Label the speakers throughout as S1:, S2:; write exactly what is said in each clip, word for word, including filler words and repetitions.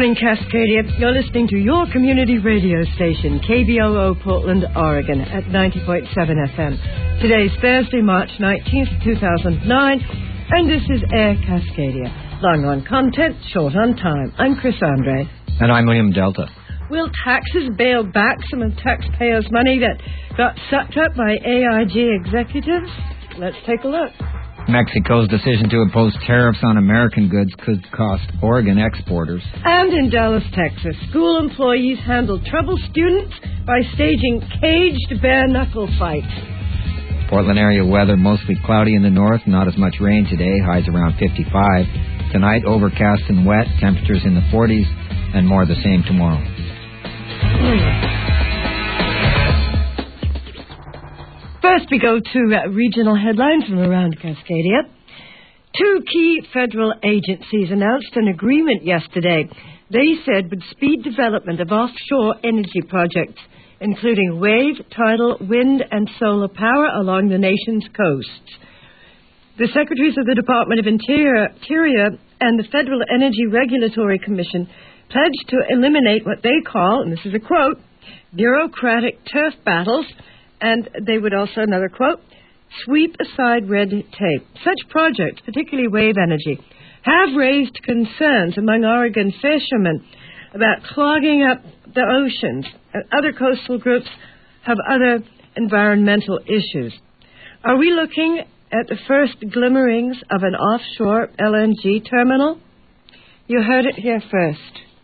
S1: morning, Cascadia. You're listening to your community radio station, K B O O Portland, Oregon, at ninety point seven F M. Today's Thursday, March nineteenth, two thousand nine, and this is Air Cascadia. Long on content, short on time. I'm Chris Andre.
S2: And I'm William Delta.
S1: Will taxes bail back some of taxpayers' money that got sucked up by A I G executives? Let's take a look.
S2: Mexico's decision to impose tariffs on American goods could cost Oregon exporters.
S1: And in Dallas, Texas, school employees handled troubled students by staging caged bare-knuckle fights.
S2: Portland area weather mostly cloudy in the north, not as much rain today, highs around fifty-five. Tonight, overcast and wet, temperatures in the forties, and more the same tomorrow.
S1: First, we go to uh, regional headlines from around Cascadia. Two key federal agencies announced an agreement yesterday they said would speed development of offshore energy projects, including wave, tidal, wind, and solar power along the nation's coasts. The Secretaries of the Department of Interior, Interior and the Federal Energy Regulatory Commission pledged to eliminate what they call, and this is a quote, bureaucratic turf battles, and they would also, another quote, sweep aside red tape. Such projects, particularly wave energy, have raised concerns among Oregon fishermen about clogging up the oceans. And other coastal groups have other environmental issues. Are we looking at the first glimmerings of an offshore L N G terminal? You heard it here first.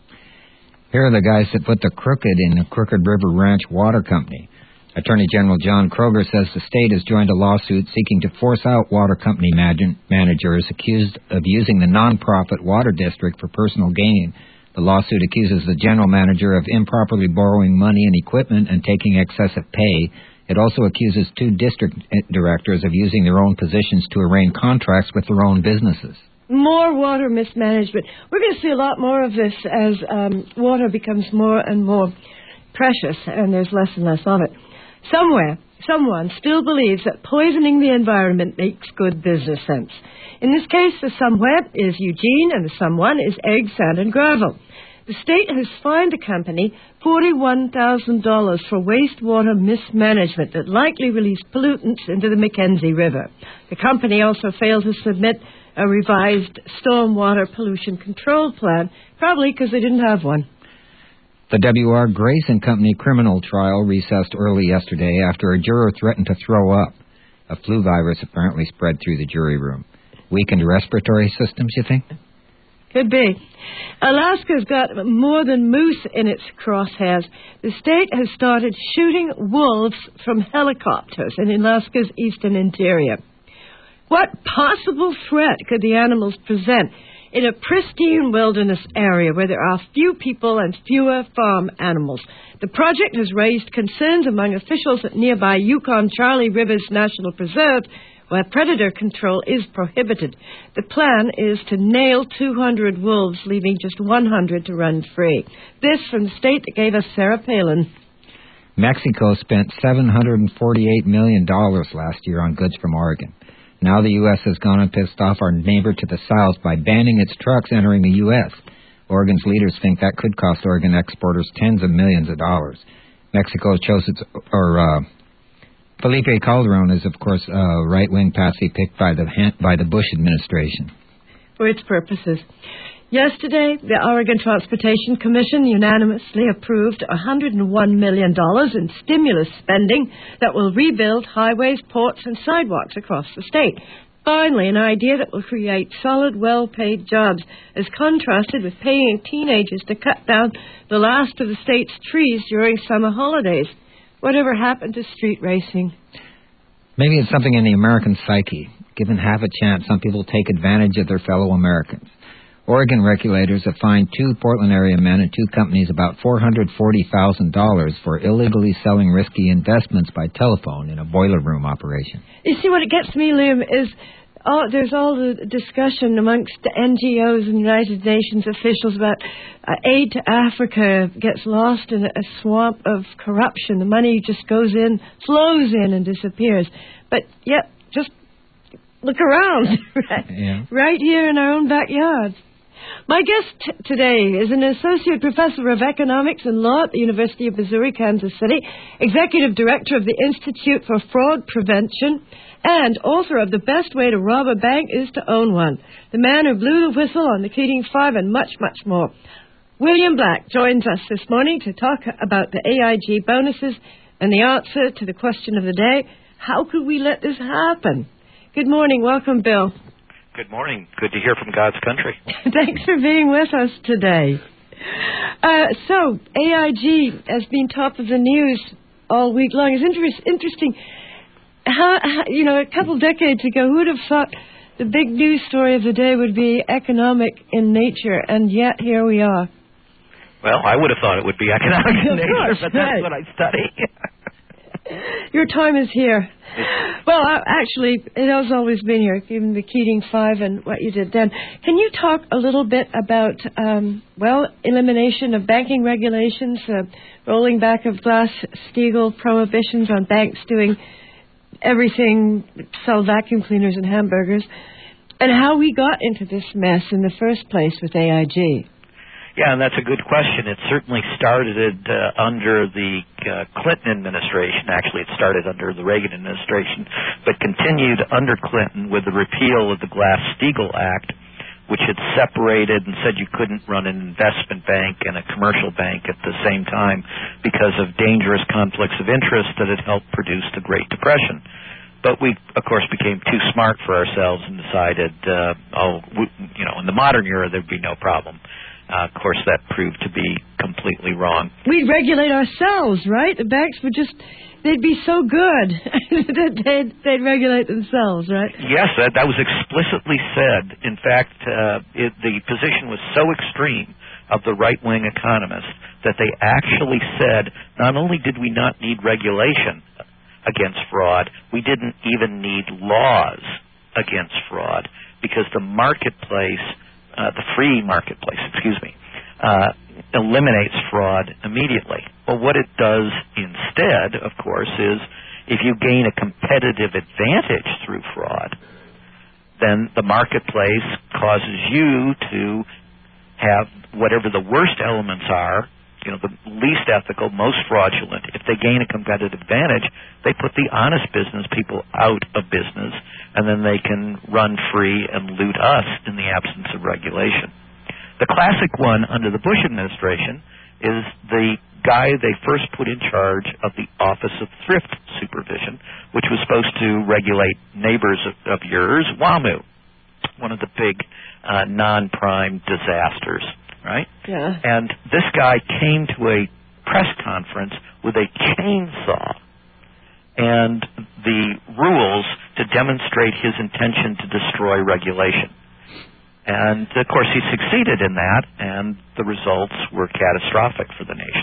S2: Here are the guys that put the crooked in the Crooked River Ranch Water Company. Attorney General John Kroger says the state has joined a lawsuit seeking to force out water company man- managers accused of using the nonprofit water district for personal gain. The lawsuit accuses the general manager of improperly borrowing money and equipment and taking excessive pay. It also accuses two district directors of using their own positions to arrange contracts with their own businesses.
S1: More water mismanagement. We're going to see a lot more of this as um, water becomes more and more precious and there's less and less of it. Somewhere, someone still believes that poisoning the environment makes good business sense. In this case, the somewhere is Eugene and the someone is egg, sand, and gravel. The state has fined the company forty-one thousand dollars for wastewater mismanagement that likely released pollutants into the Mackenzie River. The company also failed to submit a revised stormwater pollution control plan, probably because they didn't have one.
S2: The W R Grace and Company criminal trial recessed early yesterday after a juror threatened to throw up. A flu virus apparently spread through the jury room. Weakened respiratory systems, you think?
S1: Could be. Alaska's got more than moose in its crosshairs. The state has started shooting wolves from helicopters in Alaska's eastern interior. What possible threat could the animals present in a pristine wilderness area where there are few people and fewer farm animals? The project has raised concerns among officials at nearby Yukon-Charlie Rivers National Preserve, where predator control is prohibited. The plan is to nail two hundred wolves, leaving just one hundred to run free. This from the state that gave us Sarah Palin.
S2: Mexico spent seven hundred forty-eight million dollars last year on goods from Oregon. Now the U S has gone and pissed off our neighbor to the south by banning its trucks entering the U S Oregon's leaders think that could cost Oregon exporters tens of millions of dollars. Mexico chose its, or uh, Felipe Calderon is, of course, a right-wing patsy picked by the by the Bush administration.
S1: For its purposes. Yesterday, the Oregon Transportation Commission unanimously approved one hundred one million dollars in stimulus spending that will rebuild highways, ports, and sidewalks across the state. Finally, an idea that will create solid, well-paid jobs, as contrasted with paying teenagers to cut down the last of the state's trees during summer holidays. Whatever happened to street racing?
S2: Maybe it's something in the American psyche. Given half a chance, some people take advantage of their fellow Americans. Oregon regulators have fined two Portland area men and two companies about four hundred forty thousand dollars for illegally selling risky investments by telephone in a boiler room operation.
S1: You see, what it gets me, Liam, is all, there's all the discussion amongst the N G Os and United Nations officials about uh, aid to Africa gets lost in a, a swamp of corruption. The money just goes in, flows in, and disappears. But, yep, just look around, right,
S2: yeah.
S1: right here in our own backyard. My guest t- today is an associate professor of economics and law at the University of Missouri, Kansas City, executive director of the Institute for Fraud Prevention, and author of The Best Way to Rob a Bank is to Own One, the man who blew the whistle on the Keating Five, and much, much more. William Black joins us this morning to talk about the A I G bonuses and the answer to the question of the day, how could we let this happen? Good morning. Welcome, Bill.
S3: Good morning. Good to hear from God's country.
S1: Thanks for being with us today. Uh, so, A I G has been top of the news all week long. It's inter- interesting. How, how, you know, a couple decades ago, who would have thought the big news story of the day would be economic in nature, and yet here we are.
S3: Well, I would have thought it would be economic in nature,
S1: course,
S3: but that's
S1: right.
S3: what I study.
S1: Your time is here. Well, uh, actually, it has always been here, given the Keating Five and what you did then. Can you talk a little bit about, um, well, elimination of banking regulations, uh, rolling back of Glass-Steagall prohibitions on banks doing everything, sell vacuum cleaners and hamburgers, and how we got into this mess in the first place with A I G?
S3: Yeah, and that's a good question. It certainly started uh, under the uh, Clinton administration. Actually, it started under the Reagan administration, but continued under Clinton with the repeal of the Glass-Steagall Act, which had separated and said you couldn't run an investment bank and a commercial bank at the same time because of dangerous conflicts of interest that had helped produce the Great Depression. But we, of course, became too smart for ourselves and decided, uh, oh, we, you know, in the modern era, there'd be no problem. Uh, of course, that proved to be completely wrong.
S1: We'd regulate ourselves, right? The banks would just, they'd be so good that they'd, they'd regulate themselves, right?
S3: Yes, that, that was explicitly said. In fact, uh, it, the position was so extreme of the right-wing economists that they actually said not only did we not need regulation against fraud, we didn't even need laws against fraud because the marketplace Uh, the free marketplace, excuse me, uh, eliminates fraud immediately. Well, what it does instead, of course, is if you gain a competitive advantage through fraud, then the marketplace causes you to have whatever the worst elements are, you know, the least ethical, most fraudulent. If they gain a competitive advantage, they put the honest business people out of business, and then they can run free and loot us in the absence of regulation. The classic one under the Bush administration is the guy they first put in charge of the Office of Thrift Supervision, which was supposed to regulate neighbors of, of yours, WAMU, one of the big uh, non-prime disasters. Right?
S1: Yeah.
S3: And this guy came to a press conference with a chainsaw and the rules to demonstrate his intention to destroy regulation. And, of course, he succeeded in that, and the results were catastrophic for the nation.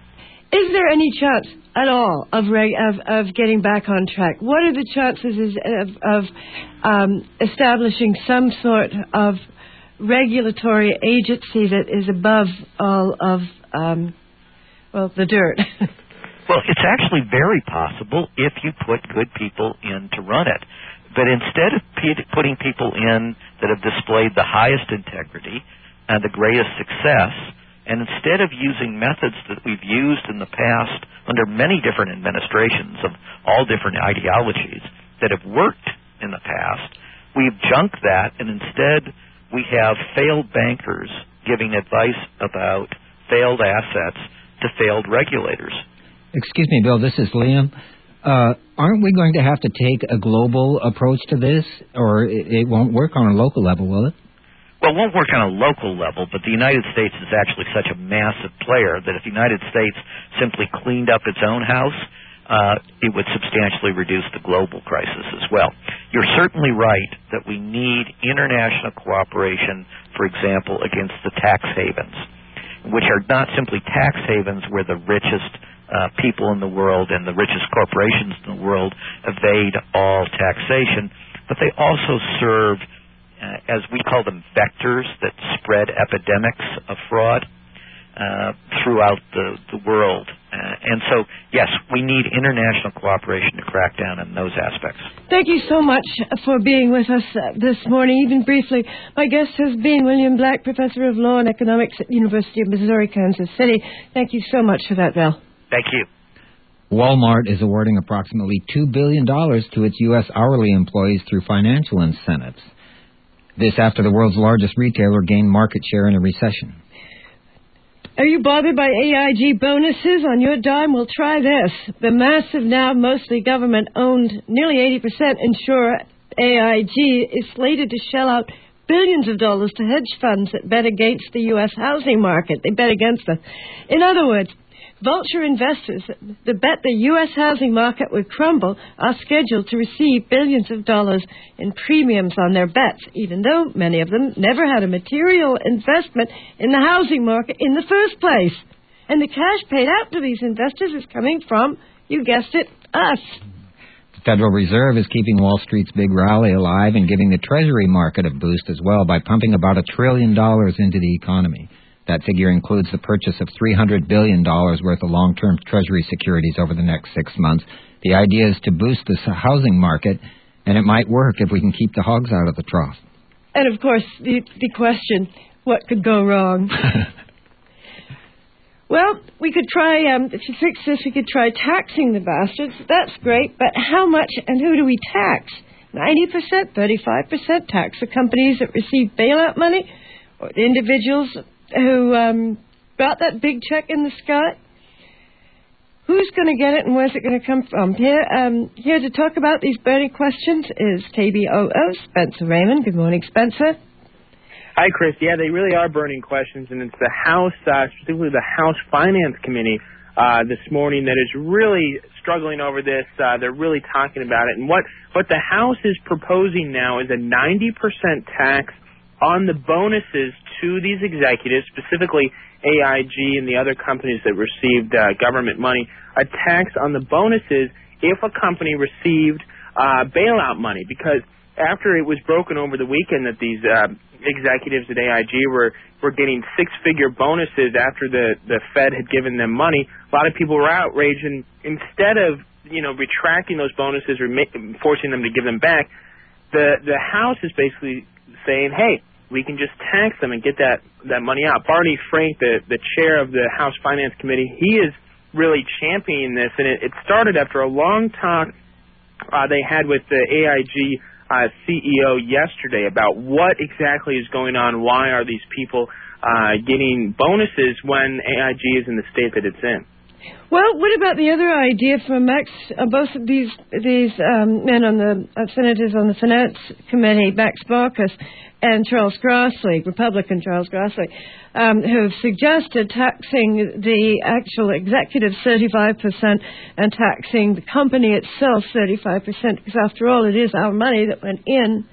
S1: Is there any chance at all of reg- of, of getting back on track? What are the chances is, of, of um, establishing some sort of regulatory agency that is above all of, um, well, the dirt?
S3: Well, it's actually very possible if you put good people in to run it. But instead of p- putting people in that have displayed the highest integrity and the greatest success, and instead of using methods that we've used in the past under many different administrations of all different ideologies that have worked in the past, we've junked that, and instead we have failed bankers giving advice about failed assets to failed regulators.
S2: Excuse me, Bill, this is Liam. Uh, aren't we going to have to take a global approach to this, or it, it won't work on a local level, will it?
S3: Well, it won't work on a local level, but the United States is actually such a massive player that if the United States simply cleaned up its own house, uh, it would substantially reduce the global crisis as well. You're certainly right that we need international cooperation, for example, against the tax havens, which are not simply tax havens where the richest uh, people in the world and the richest corporations in the world evade all taxation, but they also serve, uh, as we call them, vectors that spread epidemics of fraud uh, throughout the, the world. Uh, and so, yes, we need international cooperation to crack down on those aspects.
S1: Thank you so much for being with us uh, this morning, even briefly. My guest has been William Black, Professor of Law and Economics at the University of Missouri, Kansas City. Thank you so much for that, Val.
S3: Thank you.
S2: Walmart is awarding approximately two billion dollars to its U S hourly employees through financial incentives. This after the world's largest retailer gained market share in a recession.
S1: Are you bothered by A I G bonuses on your dime? Well, try this. The massive, now mostly government-owned, nearly eighty percent insurer A I G is slated to shell out billions of dollars to hedge funds that bet against the U S housing market. They bet against us. In other words, vulture investors that bet the U S housing market would crumble are scheduled to receive billions of dollars in premiums on their bets, even though many of them never had a material investment in the housing market in the first place. And the cash paid out to these investors is coming from, you guessed it, us.
S2: The Federal Reserve is keeping Wall Street's big rally alive and giving the Treasury market a boost as well by pumping about a trillion dollars into the economy. That figure includes the purchase of three hundred billion dollars worth of long-term Treasury securities over the next six months. The idea is to boost the housing market, and it might work if we can keep the hogs out of the trough.
S1: And, of course, the, the question, what could go wrong? Well, we could try, um, to fix this, we could try taxing the bastards. That's great, but how much and who do we tax? ninety percent, thirty-five percent tax the companies that receive bailout money, or the individuals who um, got that big check in the sky? Who's going to get it and where's it going to come from? Here um, here to talk about these burning questions is K B O O, Spencer Raymond. Good morning, Spencer.
S4: Hi, Chris. Yeah, they really are burning questions, and it's the House, uh, specifically the House Finance Committee uh, this morning that is really struggling over this. Uh, they're really talking about it. And what, what the House is proposing now is a ninety percent tax on the bonuses to these executives, specifically A I G and the other companies that received uh, government money, a tax on the bonuses if a company received uh, bailout money. Because after it was broken over the weekend that these uh, executives at A I G were, were getting six-figure bonuses after the, the Fed had given them money, a lot of people were outraged, and instead of, you know, retracting those bonuses or ma- forcing them to give them back, the, the House is basically saying, hey, we can just tax them and get that, that money out. Barney Frank, the, the chair of the House Finance Committee, he is really championing this, and it, it started after a long talk uh, they had with the A I G uh, C E O yesterday about what exactly is going on, why are these people uh, getting bonuses when A I G is in the state that it's in.
S1: Well, what about the other idea from Max, uh, both of these these um, men on the uh, senators on the Finance Committee, Max Baucus and Charles Grassley, Republican Charles Grassley, um, who have suggested taxing the actual executive thirty-five percent and taxing the company itself thirty-five percent, because after all, it is our money that went in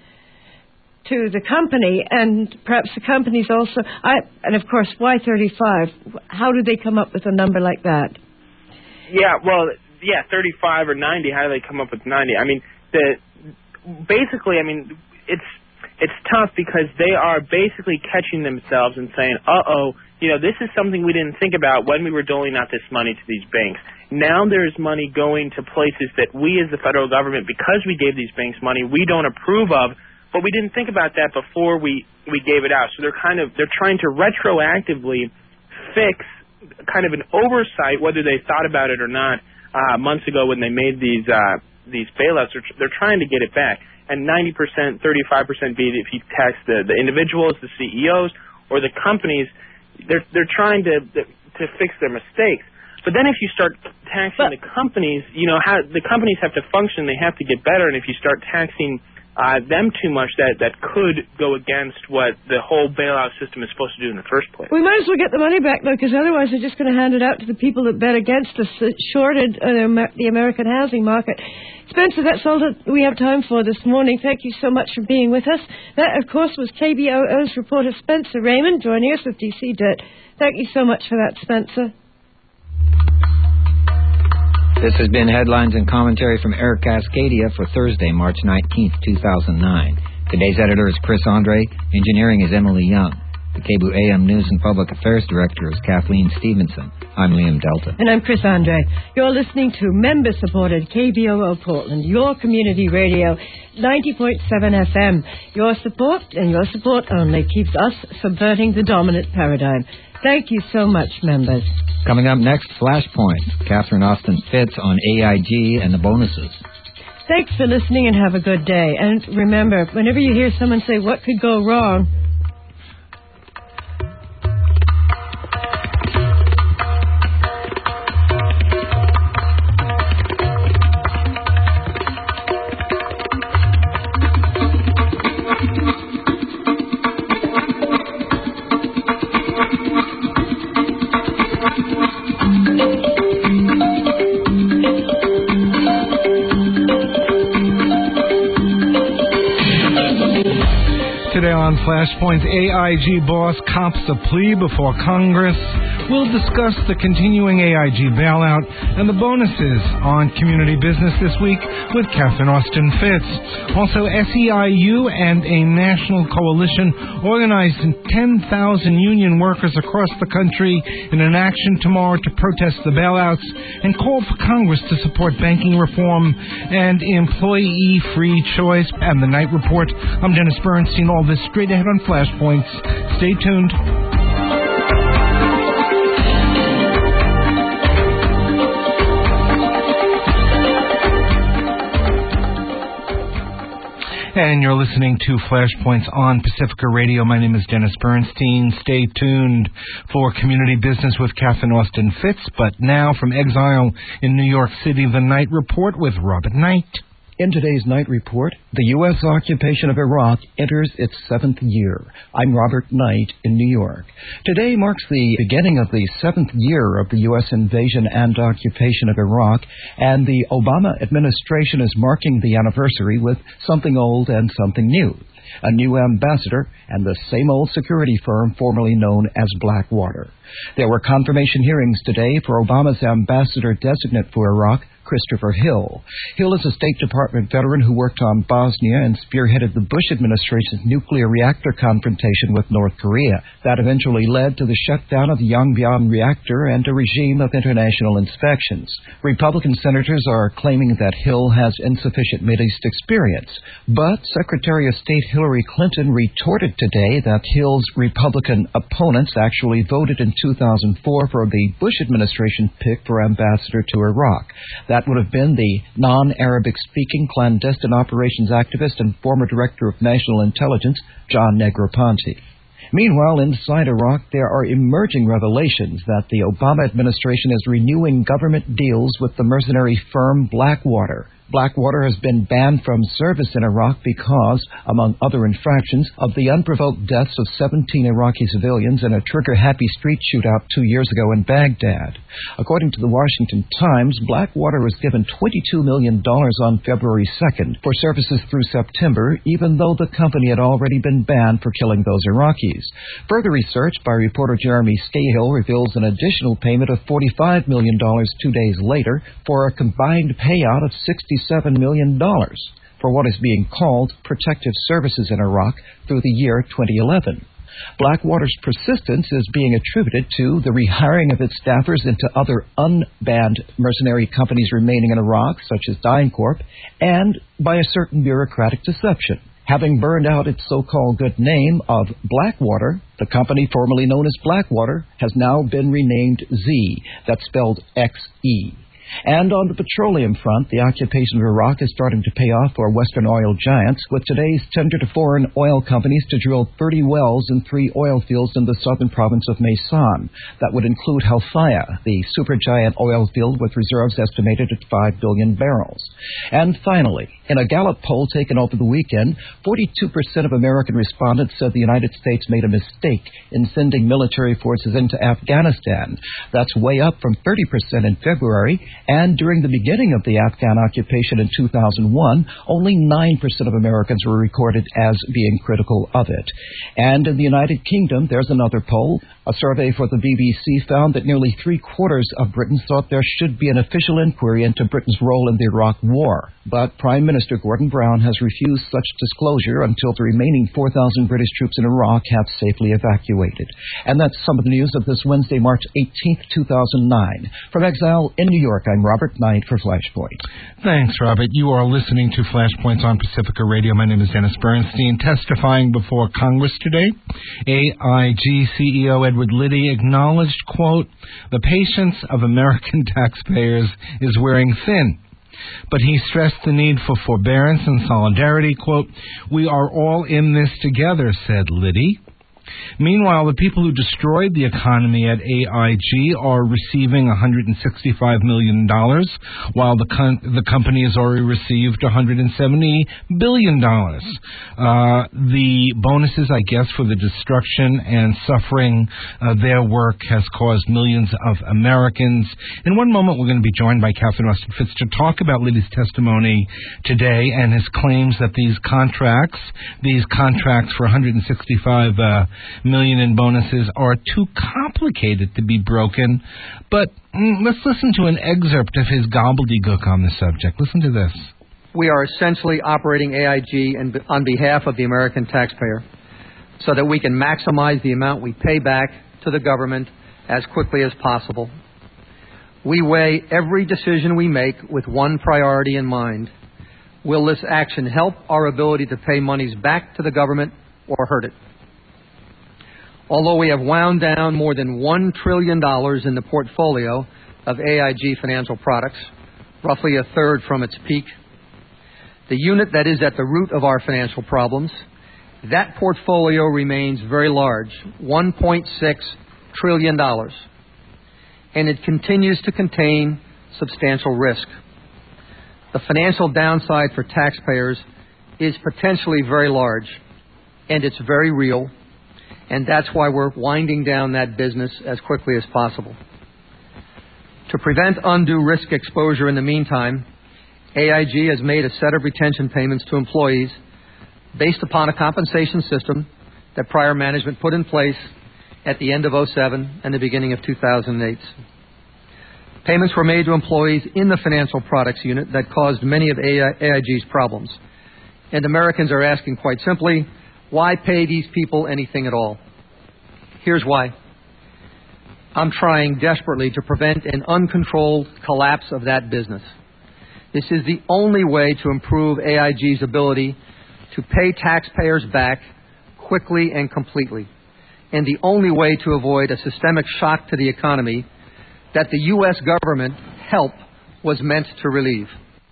S1: to the company, and perhaps the companies also. I, and of course, why thirty-five? How did they come up with a number like that?
S4: Yeah, well, yeah, thirty-five or ninety. How do they come up with ninety? I mean, the basically, I mean, it's it's tough because they are basically catching themselves and saying, uh-oh, you know, this is something we didn't think about when we were doling out this money to these banks. Now there's money going to places that we as the federal government, because we gave these banks money, we don't approve of. But we didn't think about that before we, we gave it out. So they're kind of they're trying to retroactively fix kind of an oversight, whether they thought about it or not, uh, months ago when they made these uh, these bailouts. They're, they're trying to get it back. And ninety percent, thirty-five percent be it if you tax the, the individuals, the C E Os, or the companies. They're they're trying to to fix their mistakes. But then if you start taxing but, the companies, you know how the companies have to function. They have to get better. And if you start taxing Uh, them too much, that, that could go against what the whole bailout system is supposed to do in the first place.
S1: We might as well get the money back, though, because otherwise they're just going to hand it out to the people that bet against us, that shorted uh, the American housing market. Spencer, that's all that we have time for this morning. Thank you so much for being with us. That, of course, was K B O O's reporter Spencer Raymond joining us with D C Dirt. Thank you so much for that, Spencer.
S2: This has been Headlines and Commentary from Air Cascadia for Thursday, March nineteenth, two thousand nine. Today's editor is Chris Andre. Engineering is Emily Young. The K B O A M News and Public Affairs Director is Kathleen Stevenson. I'm Liam Delta.
S1: And I'm Chris Andre. You're listening to member-supported K B O O Portland, your community radio, ninety point seven F M. Your support and your support only keeps us subverting the dominant paradigm. Thank you so much, members.
S2: Coming up next, Flashpoint. Catherine Austin Fitz on A I G and the bonuses.
S1: Thanks for listening and have a good day. And remember, whenever you hear someone say, what could go wrong?
S5: Today on Flashpoint, A I G boss cops a plea before Congress. We'll discuss the continuing A I G bailout and the bonuses on community business this week with Catherine Austin Fitz. Also, S E I U and a national coalition organizing ten thousand union workers across the country in an action tomorrow to protest the bailouts and call for Congress to support banking reform and employee-free choice. And the Night Report. I'm Dennis Bernstein. All this straight ahead on Flashpoints. Stay tuned. And you're listening to Flashpoints on Pacifica Radio. My name is Dennis Bernstein. Stay tuned for Community Business with Catherine Austin Fitz. But now from exile in New York City, the Night Report with Robert Knight.
S6: In today's Night Report, the U S occupation of Iraq enters its seventh year. I'm Robert Knight in New York. Today marks the beginning of the seventh year of the U S invasion and occupation of Iraq, and the Obama administration is marking the anniversary with something old and something new. A new ambassador and the same old security firm formerly known as Blackwater. There were confirmation hearings today for Obama's ambassador-designate for Iraq, Christopher Hill. Hill is a State Department veteran who worked on Bosnia and spearheaded the Bush administration's nuclear reactor confrontation with North Korea. That eventually led to the shutdown of the Yongbyon reactor and a regime of international inspections. Republican senators are claiming that Hill has insufficient Middle East experience, but Secretary of State Hillary Clinton retorted today that Hill's Republican opponents actually voted in two thousand four for the Bush administration pick for ambassador to Iraq. That would have been the non-Arabic-speaking clandestine operations activist and former director of national intelligence, John Negroponte. Meanwhile, inside Iraq, there are emerging revelations that the Obama administration is renewing government deals with the mercenary firm Blackwater. Blackwater has been banned from service in Iraq because, among other infractions, of the unprovoked deaths of seventeen Iraqi civilians in a trigger-happy street shootout two years ago in Baghdad. According to the Washington Times, Blackwater was given twenty-two million dollars on February second for services through September, even though the company had already been banned for killing those Iraqis. Further research by reporter Jeremy Scahill reveals an additional payment of forty-five million dollars two days later for a combined payout of sixty-seven million dollars for what is being called protective services in Iraq through the year twenty eleven. Blackwater's persistence is being attributed to the rehiring of its staffers into other unbanned mercenary companies remaining in Iraq, such as DynCorp, and by a certain bureaucratic deception. Having burned out its so-called good name of Blackwater, the company formerly known as Blackwater has now been renamed Z, that's spelled X E. And on the petroleum front, the occupation of Iraq is starting to pay off for Western oil giants, with today's tender to foreign oil companies to drill thirty wells in three oil fields in the southern province of Maysan. That would include Halfaya, the supergiant oil field with reserves estimated at five billion barrels. And finally, in a Gallup poll taken over the weekend, forty-two percent of American respondents said the United States made a mistake in sending military forces into Afghanistan. That's way up from thirty percent in February. And during the beginning of the Afghan occupation in two thousand one, only nine percent of Americans were recorded as being critical of it. And in the United Kingdom, there's another poll. A survey for the B B C found that nearly three-quarters of Britons thought there should be an official inquiry into Britain's role in the Iraq War. But Prime Minister Gordon Brown has refused such disclosure until the remaining four thousand British troops in Iraq have safely evacuated. And that's some of the news of this Wednesday, March eighteenth, two thousand nine. From exile in New York, I'm Robert Knight for Flashpoint.
S5: Thanks, Robert. You are listening to Flashpoints on Pacifica Radio. My name is Dennis Bernstein. Testifying before Congress today, A I G C E O Edward Liddy acknowledged, quote, the patience of American taxpayers is wearing thin. But he stressed the need for forbearance and solidarity. Quote, we are all in this together, said Liddy. Meanwhile, the people who destroyed the economy at A I G are receiving one hundred sixty-five million dollars, while the con- the company has already received one hundred seventy billion dollars. Uh, the bonuses, I guess, for the destruction and suffering uh, their work has caused millions of Americans. In one moment, we're going to be joined by Catherine Austin Fitz to talk about Liddy's testimony today and his claims that these contracts, these contracts for one hundred sixty-five uh, million in bonuses are too complicated to be broken. But mm, let's listen to an excerpt of his gobbledygook on the subject. Listen to this.
S7: We are essentially operating A I G in, on behalf of the American taxpayer so that we can maximize the amount we pay back to the government as quickly as possible. We weigh every decision we make with one priority in mind. Will this action help our ability to pay monies back to the government or hurt it? Although we have wound down more than one trillion dollars in the portfolio of A I G financial products, roughly a third from its peak, the unit that is at the root of our financial problems, that portfolio remains very large, one point six trillion dollars, and it continues to contain substantial risk. The financial downside for taxpayers is potentially very large, and it's very real. And that's why we're winding down that business as quickly as possible. To prevent undue risk exposure in the meantime, A I G has made a set of retention payments to employees based upon a compensation system that prior management put in place at the end of oh seven and the beginning of two thousand eight. Payments were made to employees in the financial products unit that caused many of A I G's problems. And Americans are asking quite simply, why pay these people anything at all? Here's why. I'm trying desperately to prevent an uncontrolled collapse of that business. This is the only way to improve A I G's ability to pay taxpayers back quickly and completely, and the only way to avoid a systemic shock to the economy that the U S government help was meant to relieve.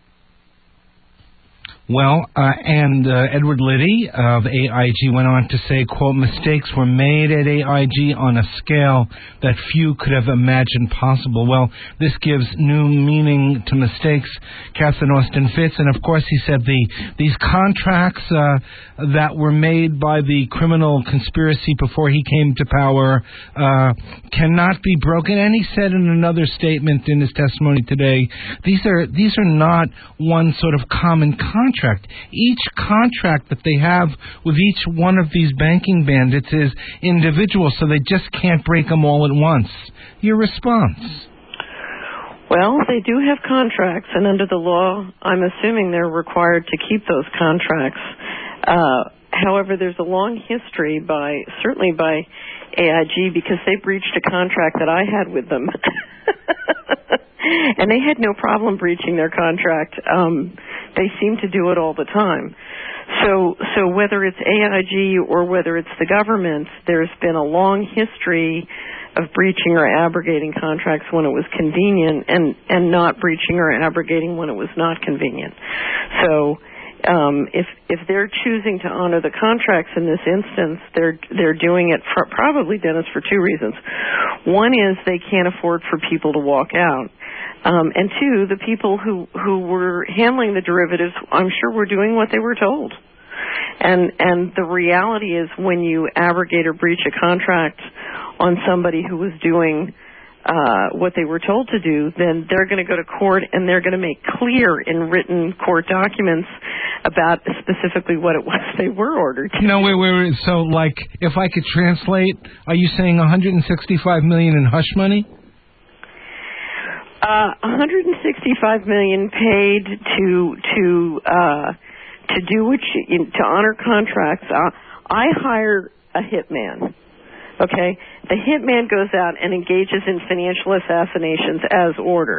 S5: Well, uh, and uh, Edward Liddy of A I G went on to say, quote, mistakes were made at A I G on a scale that few could have imagined possible. Well, this gives new meaning to mistakes, Catherine Austin Fitz. And, of course, he said the these contracts uh, that were made by the criminal conspiracy before he came to power uh, cannot be broken. And he said in another statement in his testimony today, these are these are not one sort of common contract. Each contract that they have with each one of these banking bandits is individual, so they just can't break them all at once. Your response?
S8: Well, they do have contracts, and under the law, I'm assuming they're required to keep those contracts. Uh, however, there's a long history by, certainly by A I G, because they breached a contract that I had with them. And they had no problem breaching their contract. Um, they seem to do it all the time. So, so whether it's A I G or whether it's the government, there's been a long history of breaching or abrogating contracts when it was convenient, and, and not breaching or abrogating when it was not convenient. So, um, if if they're choosing to honor the contracts in this instance, they're they're doing it for, probably, Dennis, for two reasons. One is they can't afford for people to walk out. Um, and two, the people who, who were handling the derivatives, I'm sure, were doing what they were told. And and the reality is, when you abrogate or breach a contract on somebody who was doing uh, what they were told to do, then they're going to go to court and they're going to make clear in written court documents about specifically what it was they were ordered to
S5: No,
S8: do.
S5: wait, wait, wait. So, like, if I could translate, are you saying one hundred sixty-five million dollars in hush money?
S8: Uh, one hundred sixty-five million dollars paid to to uh, to do what you, to honor contracts. Uh, I hire a hitman. Okay, the hitman goes out and engages in financial assassinations as ordered.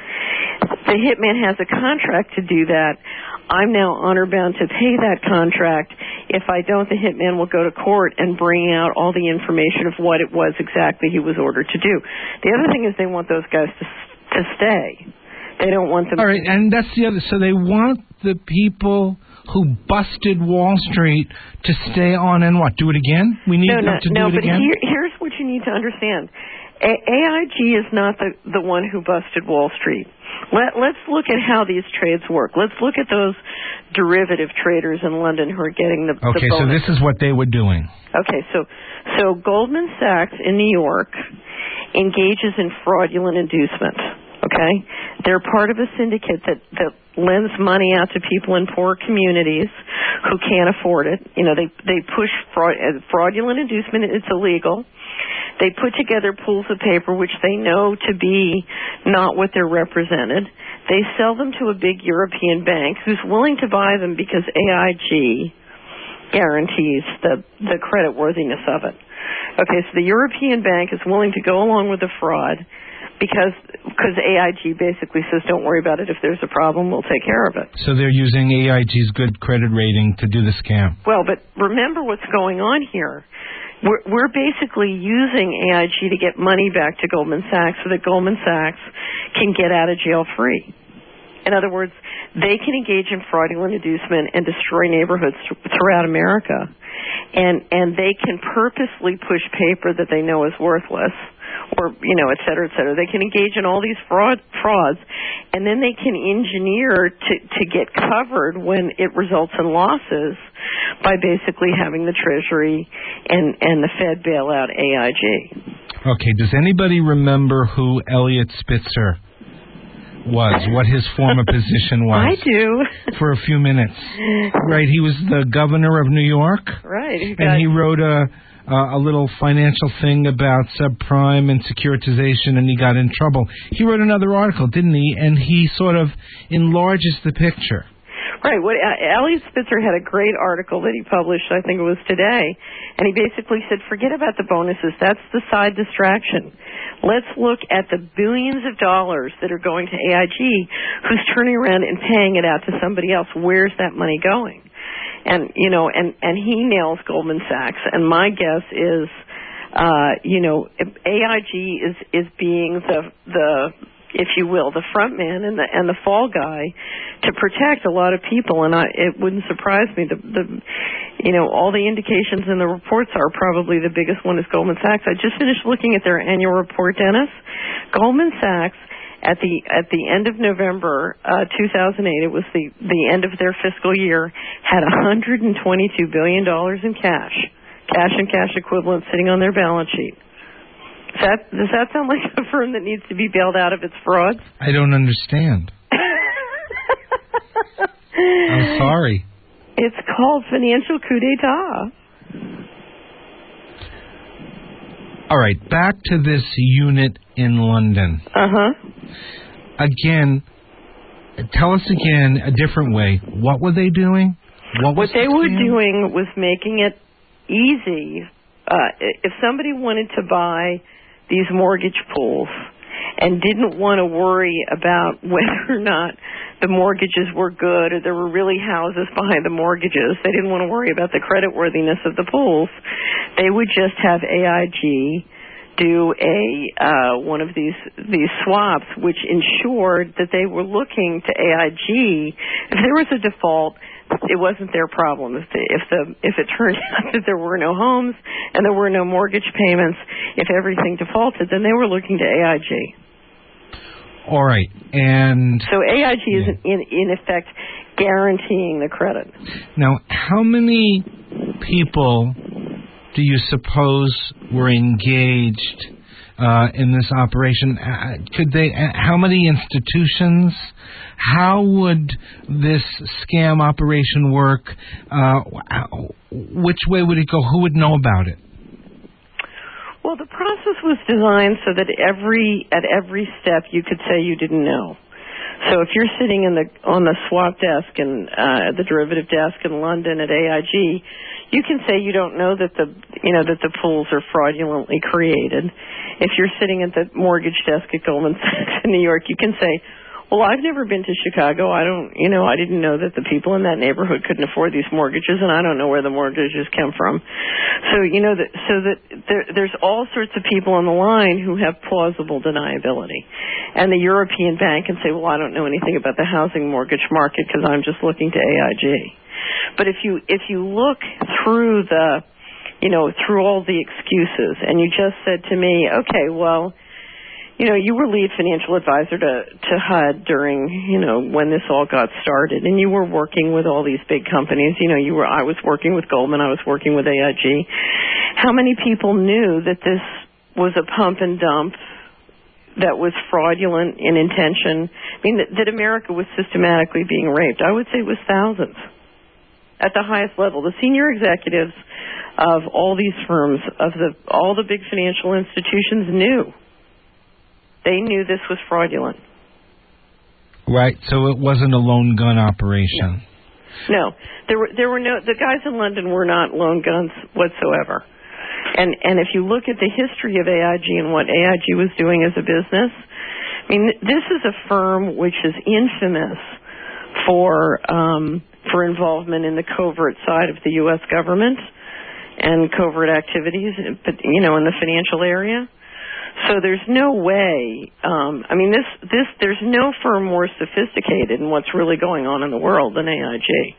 S8: The hitman has a contract to do that. I'm now honor bound to pay that contract. If I don't, the hitman will go to court and bring out all the information of what it was exactly he was ordered to do. The other thing is they want those guys to to stay. They don't want them.
S5: All right, and that's the other. So they want the people who busted Wall Street to stay on and what? Do it again? We need
S8: no,
S5: them
S8: no,
S5: to do
S8: no,
S5: it
S8: but
S5: again?
S8: Here, here's what you need to understand. A- AIG is not the, the one who busted Wall Street. Let, let's look at how these trades work. Let's look at those derivative traders in London who are getting the,
S5: okay,
S8: the
S5: so this is what they were doing.
S8: Okay, so so Goldman Sachs in New York engages in fraudulent inducement. Okay, they're part of a syndicate that, that lends money out to people in poor communities who can't afford it. You know, they they push fraud, fraudulent inducement. It's illegal. They put together pools of paper which they know to be not what they're represented. They sell them to a big European bank who's willing to buy them because A I G guarantees the the credit worthiness of it. Okay, so the European bank is willing to go along with the fraud because because A I G basically says, don't worry about it. If there's a problem, we'll take care of it.
S5: So they're using A I G's good credit rating to do the scam.
S8: Well, but remember what's going on here. We're, we're basically using A I G to get money back to Goldman Sachs so that Goldman Sachs can get out of jail free. In other words, they can engage in fraudulent inducement and destroy neighborhoods throughout America. And, and they can purposely push paper that they know is worthless, or, you know, et cetera, et cetera. They can engage in all these fraud, frauds, and then they can engineer to, to get covered when it results in losses by basically having the Treasury and, and the Fed bail out A I G.
S5: Okay, does anybody remember who Elliot Spitzer was, what his former position was?
S8: I do.
S5: For a few minutes. Right, he was the governor of New York.
S8: Right.
S5: And he wrote a, a, a little financial thing about subprime and securitization, and he got in trouble. He wrote another article, didn't he? And he sort of enlarges the picture.
S8: Right. What uh, Elliot Spitzer had a great article that he published, I think it was today, and he basically said, forget about the bonuses. That's the side distraction. Let's look at the billions of dollars that are going to A I G, who's turning around and paying it out to somebody else. Where's that money going? And, you know, and, and he nails Goldman Sachs, and my guess is, uh, you know, A I G is, is being the, the, if you will, the front man and the and the fall guy to protect a lot of people. And I, it wouldn't surprise me. The, the, you know, all the indications in the reports are probably the biggest one is Goldman Sachs. I just finished looking at their annual report, Dennis. Goldman Sachs, at the at the end of November uh, two thousand eight, it was the the end of their fiscal year, had one hundred twenty-two billion dollars in cash, cash and cash equivalents sitting on their balance sheet. Does that, does that sound like a firm that needs to be bailed out of its frauds?
S5: I don't understand. I'm sorry.
S8: It's called financial coup d'etat.
S5: All right, back to this unit in London.
S8: Uh-huh.
S5: Again, tell us again a different way. What were they doing? What,
S8: what they were doing was making it easy. Uh, if somebody wanted to buy these mortgage pools and didn't want to worry about whether or not the mortgages were good or there were really houses behind the mortgages, they didn't want to worry about the creditworthiness of the pools, they would just have A I G do a uh, one of these these swaps, which ensured that they were looking to A I G. If there was a default, it wasn't their problem. If the, if the if it turned out that there were no homes and there were no mortgage payments, if everything defaulted, then they were looking to A I G.
S5: All right, and
S8: so A I G yeah. is in in effect guaranteeing the credit.
S5: Now, how many people do you suppose were engaged uh, in this operation. Uh, could they? Uh, how many institutions? How would this scam operation work? Uh, which way would it go? Who would know about it?
S8: Well, the process was designed so that every at every step you could say you didn't know. So if you're sitting in the on the swap desk and uh, the derivative desk in London at A I G, you can say you don't know that the you know that the pools are fraudulently created. If you're sitting at the mortgage desk at Goldman Sachs in New York, you can say, well, I've never been to Chicago. I don't, you know, I didn't know that the people in that neighborhood couldn't afford these mortgages, and I don't know where the mortgages come from. So, you know, that, so that there, there's all sorts of people on the line who have plausible deniability. And the European bank can say, well, I don't know anything about the housing mortgage market because I'm just looking to A I G. But if you, if you look through the, you know, through all the excuses, and you just said to me, okay, well, you know, you were lead financial advisor to, to H U D during, you know, when this all got started, and you were working with all these big companies. You know, you were, I was working with Goldman, I was working with A I G. How many people knew that this was a pump and dump that was fraudulent in intention? I mean, that, that America was systematically being raped. I would say it was thousands at the highest level. The senior executives of all these firms, of the all the big financial institutions knew. They knew this was fraudulent.
S5: Right, so it wasn't a lone gun operation.
S8: No, no. there were there were no. The guys in London were not lone guns whatsoever. And and if you look at the history of A I G and what A I G was doing as a business, I mean, this is a firm which is infamous for um, for involvement in the covert side of the U S government and covert activities, but you know, in the financial area. So there's no way, um, I mean, this, this, there's no firm more sophisticated in what's really going on in the world than A I G.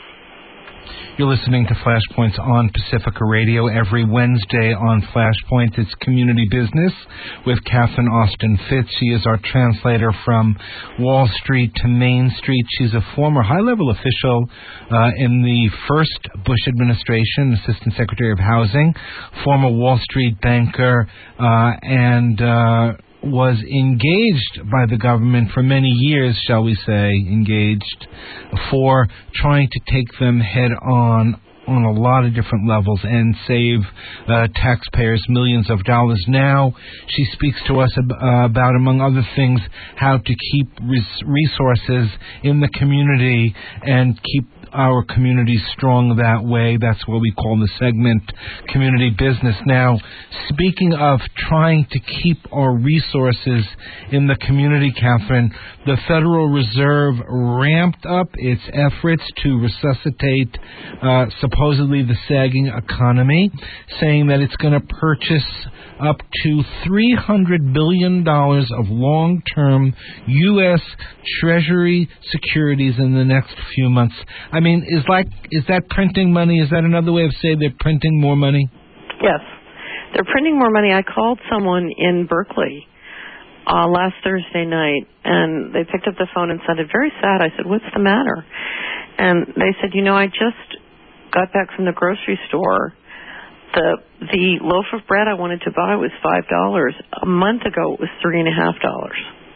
S5: You're listening to Flashpoints on Pacifica Radio. Every Wednesday on Flashpoint, it's Community Business with Catherine Austin Fitz. She is our translator from Wall Street to Main Street. She's a former high-level official uh, in the first Bush administration, Assistant Secretary of Housing, former Wall Street banker, uh, and uh, was engaged by the government for many years, shall we say, engaged for trying to take them head on on a lot of different levels and save uh, taxpayers millions of dollars. Now she speaks to us ab- uh, about, among other things, how to keep res- resources in the community and keep our community strong that way. That's what we call the segment Community Business. Now, speaking of trying to keep our resources in the community, Catherine, the Federal Reserve ramped up its efforts to resuscitate uh, supposedly the sagging economy, saying that it's going to purchase up to three hundred billion dollars of long-term U S Treasury securities in the next few months. I mean, is like is that printing money? Is that another way of saying they're printing more money?
S8: Yes, they're printing more money. I called someone in Berkeley uh, last Thursday night, and they picked up the phone and sounded very sad. I said, "What's the matter?" And they said, "You know, I just got back from the grocery store. The the loaf of bread I wanted to buy was five dollars. A month ago, it was three and a half dollars."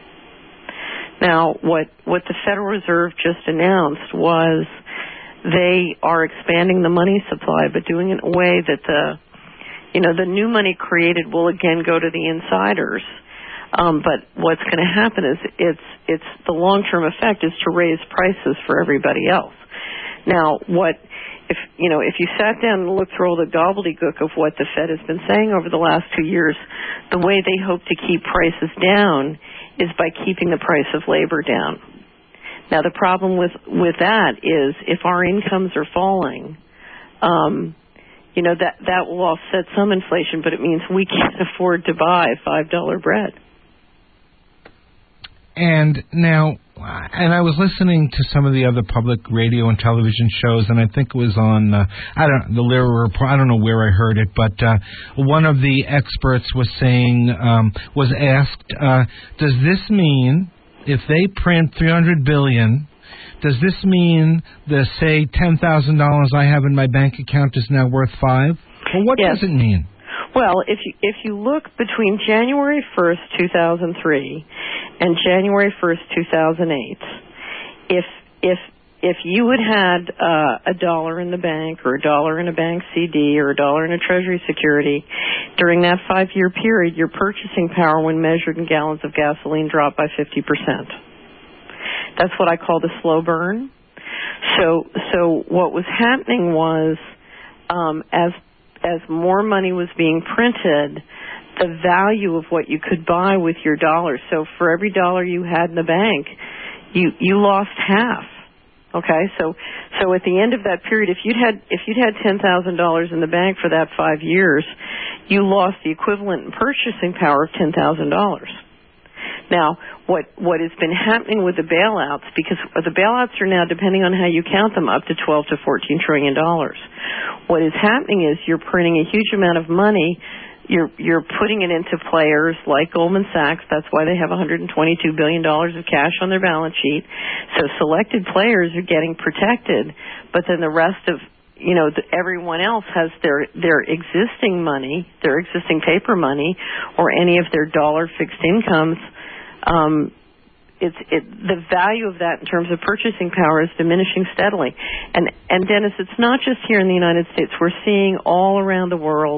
S8: Now, what what the Federal Reserve just announced was they are expanding the money supply, but doing it in a way that the you know the new money created will again go to the insiders. Um, but what's going to happen is it's it's the long-term effect is to raise prices for everybody else. Now, what if you know if you sat down and looked through all the gobbledygook of what the Fed has been saying over the last two years, the way they hope to keep prices down is by keeping the price of labor down. Now, the problem with with that is if our incomes are falling, um, you know that that will offset some inflation, but it means we can't afford to buy five dollar bread.
S5: And now, and I was listening to some of the other public radio and television shows, and I think it was on, uh, I don't the Lira Report, I don't know where I heard it, but uh, one of the experts was saying, um, was asked, uh, does this mean if they print three hundred billion dollars, does this mean the, say, ten thousand dollars I have in my bank account is now worth five? Well, what
S8: yes.
S5: does it mean?
S8: Well, if you if you look between January first, two thousand three, and January first, two thousand eight, if if if you had had uh, a dollar in the bank or a dollar in a bank C D or a dollar in a Treasury security during that five-year period, your purchasing power when measured in gallons of gasoline dropped by fifty percent. That's what I call the slow burn. So so what was happening was um, as as more money was being printed, the value of what you could buy with your dollar. So for every dollar you had in the bank, you you lost half. Okay, so so at the end of that period, if you'd had if you'd had ten thousand dollars in the bank for that five years, you lost the equivalent in purchasing power of ten thousand dollars. Now, what what has been happening with the bailouts, because the bailouts are now, depending on how you count them, up to twelve to fourteen trillion dollars. What is happening is you're printing a huge amount of money. You're you're putting it into players like Goldman Sachs. That's why they have one hundred twenty-two billion dollars of cash on their balance sheet. So selected players are getting protected, but then the rest of, you know, the, everyone else has their their existing money, their existing paper money, or any of their dollar fixed incomes. Um, it's it the value of that in terms of purchasing power is diminishing steadily. And and Dennis, it's not just here in the United States. We're seeing all around the world.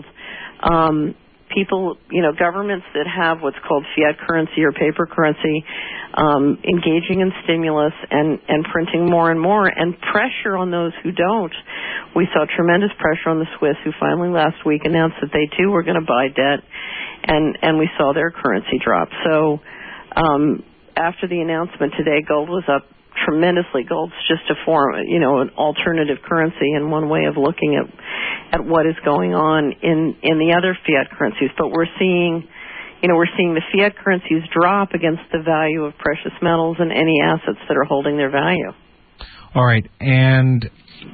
S8: Um, people, you know, governments that have what's called fiat currency or paper currency, um, engaging in stimulus and, and printing more and more, and pressure on those who don't. We saw tremendous pressure on the Swiss, who finally last week announced that they too were going to buy debt, and, and we saw their currency drop. So um, after the announcement today, gold was up tremendously. Gold's just a form, you know, an alternative currency and one way of looking at at what is going on in in the other fiat currencies. But we're seeing, you know, we're seeing the fiat currencies drop against the value of precious metals and any assets that are holding their value.
S5: All right, and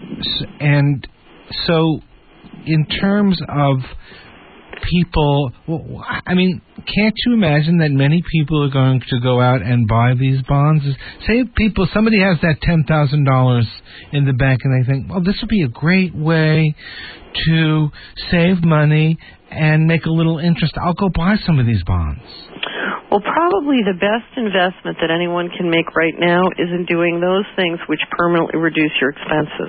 S5: and so in terms of people, well, I mean, can't you imagine that many people are going to go out and buy these bonds? Say people, somebody has that ten thousand dollars in the bank and they think, well, this would be a great way to save money and make a little interest. I'll go buy some of these bonds.
S8: Well, probably the best investment that anyone can make right now is in doing those things which permanently reduce your expenses.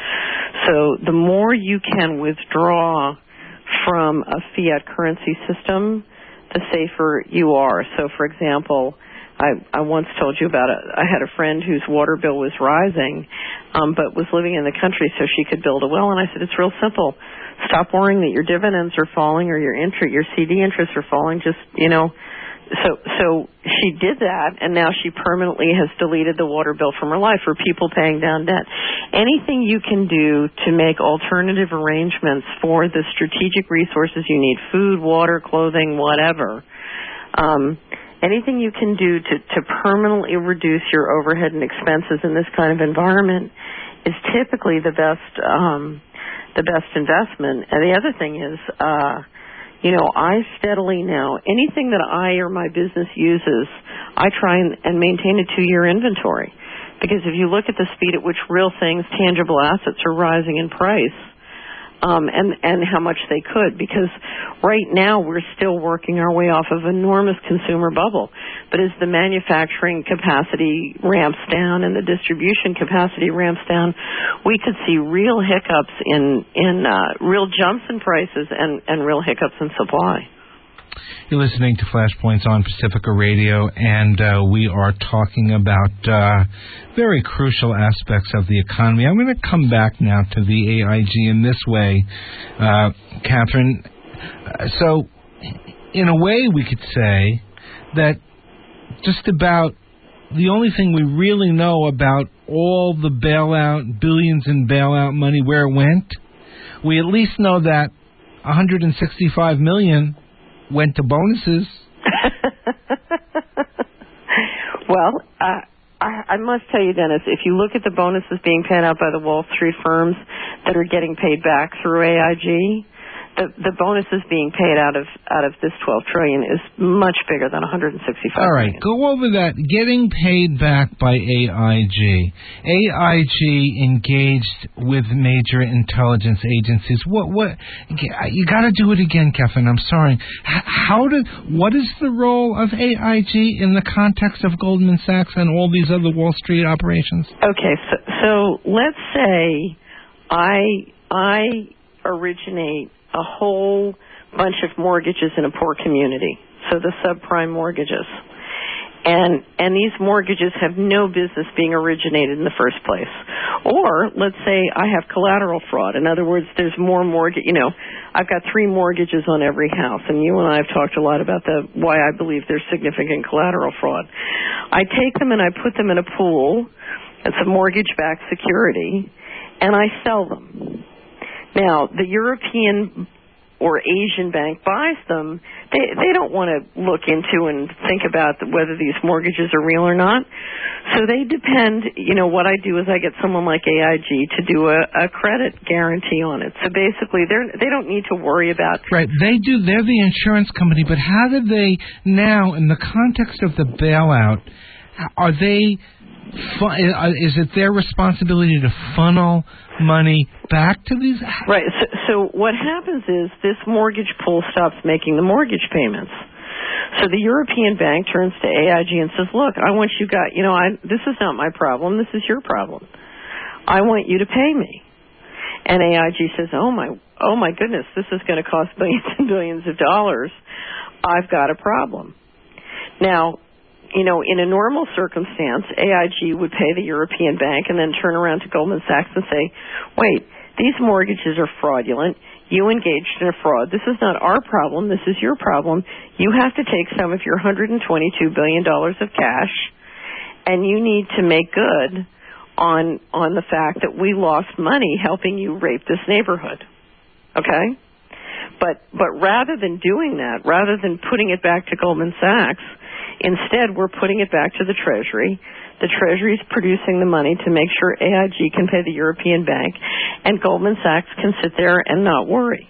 S8: So the more you can withdraw from a fiat currency system, the safer you are. So, for example, I, I once told you about it. I had a friend whose water bill was rising, um, but was living in the country so she could build a well. And I said, it's real simple. Stop worrying that your dividends are falling or your interest, your C D interests are falling. Just, you know, so so she did that, and now she permanently has deleted the water bill from her life for people paying down debt. Anything you can do to make alternative arrangements for the strategic resources you need, food, water, clothing, whatever, um, anything you can do to, to permanently reduce your overhead and expenses in this kind of environment is typically the best um, the best investment. And the other thing is, uh, you know, I steadily now, anything that I or my business uses, I try and, and maintain a two-year inventory. Because if you look at the speed at which real things, tangible assets are rising in price, um, and, and how much they could, because right now we're still working our way off of enormous consumer bubble. But as the manufacturing capacity ramps down and the distribution capacity ramps down, we could see real hiccups in, in uh, real jumps in prices and, and real hiccups in supply.
S5: You're listening to Flashpoints on Pacifica Radio, and uh, we are talking about uh, very crucial aspects of the economy. I'm going to come back now to the A I G in this way, uh, Catherine. So, in a way, we could say that just about the only thing we really know about all the bailout, billions in bailout money, where it went, we at least know that one hundred sixty-five million dollars went to bonuses.
S8: Well, uh, I, I must tell you, Dennis, if you look at the bonuses being paid out by the Wall Street firms that are getting paid back through A I G, the the bonuses being paid out of out of this twelve trillion is much bigger than one hundred sixty-five.
S5: All right,
S8: million.
S5: go over that. Getting paid back by A I G. A I G engaged with major intelligence agencies. What? What? You got to do it again, Catherine. I'm sorry. How did? What is the role of A I G in the context of Goldman Sachs and all these other Wall Street operations?
S8: Okay, so so let's say I I originate a whole bunch of mortgages in a poor community, so the subprime mortgages. And and these mortgages have no business being originated in the first place. Or let's say I have collateral fraud. In other words, there's more mortgage, you know, I've got three mortgages on every house, and you and I have talked a lot about the why I believe there's significant collateral fraud. I take them and I put them in a pool. It's a mortgage-backed security, and I sell them. Now, the European or Asian bank buys them. They they don't want to look into and think about whether these mortgages are real or not. So they depend, you know, what I do is I get someone like A I G to do a, a credit guarantee on it. So basically they're, they don't need to worry about...
S5: Right, they do, they're the insurance company, but how do they now, in the context of the bailout, are they... Is it their responsibility to funnel money back to these?
S8: Right. So, so what happens is this mortgage pool stops making the mortgage payments. So the European bank turns to A I G and says, "Look, I want you guys. You know, I, this is not my problem. This is your problem. I want you to pay me." And A I G says, "Oh my, oh my goodness, this is going to cost billions and billions of dollars. I've got a problem." Now, you know, in a normal circumstance, A I G would pay the European bank and then turn around to Goldman Sachs and say, wait, these mortgages are fraudulent. You engaged in a fraud. This is not our problem. This is your problem. You have to take some of your one hundred twenty-two billion dollars of cash, and you need to make good on on the fact that we lost money helping you rape this neighborhood. Okay? But but rather than doing that, rather than putting it back to Goldman Sachs, instead, we're putting it back to the Treasury. The Treasury is producing the money to make sure A I G can pay the European bank, and Goldman Sachs can sit there and not worry.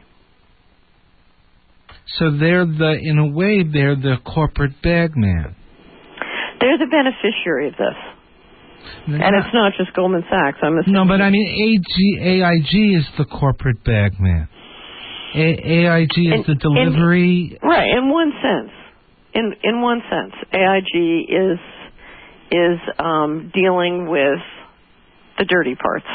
S5: So they're the, in a way, they're the corporate bagman.
S8: They're the beneficiary of this. They're and not. It's not just Goldman Sachs. I'm assuming.
S5: No, but I mean, A G, A I G is the corporate bagman. A, AIG is in, the delivery...
S8: In, right, in one sense. In in one sense, A I G is is um, dealing with the dirty parts.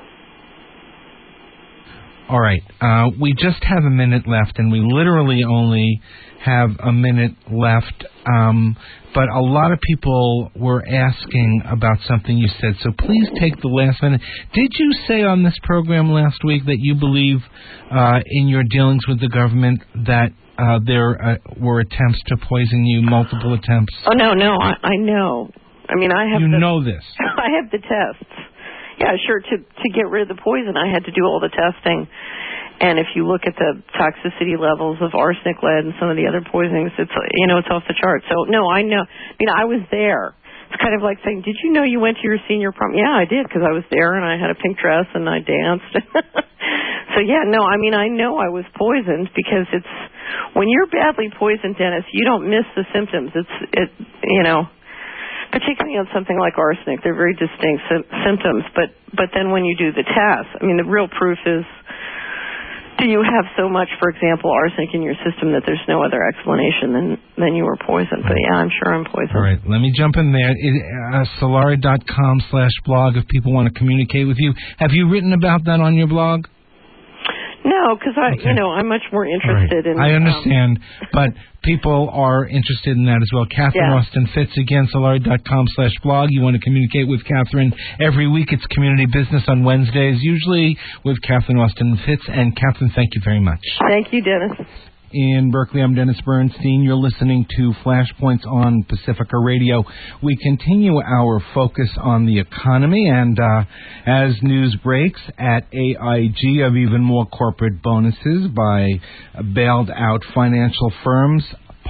S5: All right. Uh, we just have a minute left, and we literally only have a minute left. Um, but a lot of people were asking about something you said, so please take the last minute. Did you say on this program last week that you believe uh, in your dealings with the government that Uh, there uh, were attempts to poison you, multiple attempts?
S8: Oh, no, no, I, I know. I mean, I have
S5: You
S8: the,
S5: know this.
S8: I have the tests. Yeah, sure, to, to get rid of the poison, I had to do all the testing. And if you look at the toxicity levels of arsenic, lead, and some of the other poisonings, it's, you know, it's off the chart. So, no, I know. I mean, I was there. It's kind of like saying, did you know you went to your senior prom? Yeah, I did, because I was there, and I had a pink dress, and I danced. So, yeah, no, I mean, I know I was poisoned, because it's, when you're badly poisoned, Dennis, you don't miss the symptoms. It's, it, you know, particularly on something like arsenic, they're very distinct sy- symptoms. But, but then when you do the test, I mean, the real proof is, do you have so much, for example, arsenic in your system that there's no other explanation than, than you were poisoned? But, yeah, I'm sure I'm poisoned.
S5: All right, let me jump in there. It, uh, Solari.com slash blog if people want to communicate with you. Have you written about that on your blog?
S8: No, because I, okay. you know, I'm much more interested
S5: right.
S8: in.
S5: I understand, um, but people are interested in that as well. Catherine
S8: yeah.
S5: Austin Fitts, again, Solari.com slash blog. You want to communicate with Catherine every week. It's Community Business on Wednesdays, usually with Catherine Austin Fitts. And Catherine, thank you very much.
S8: Thank you, Dennis.
S5: In Berkeley, I'm Dennis Bernstein. You're listening to Flashpoints on Pacifica Radio. We continue our focus on the economy, and uh, as news breaks, at A I G of even more corporate bonuses by bailed out financial firms.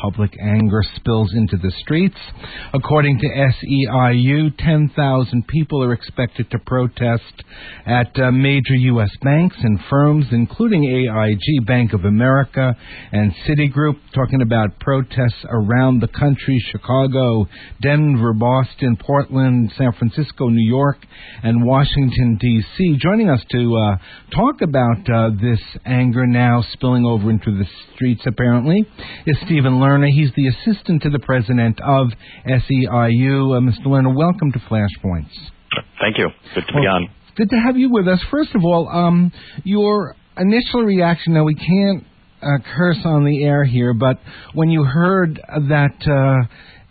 S5: public anger spills into the streets. According to S E I U, ten thousand people are expected to protest at uh, major U S banks and firms, including A I G, Bank of America, and Citigroup, talking about protests around the country: Chicago, Denver, Boston, Portland, San Francisco, New York, and Washington, D C Joining us to uh, talk about uh, this anger now spilling over into the streets, apparently, is Stephen Lerner. He's the assistant to the president of S E I U. Uh, Mister Lerner, welcome to Flashpoints.
S9: Thank you. Good to
S5: well,
S9: be on.
S5: Good to have you with us. First of all, um, your initial reaction, now we can't uh, curse on the air here, but when you heard that uh,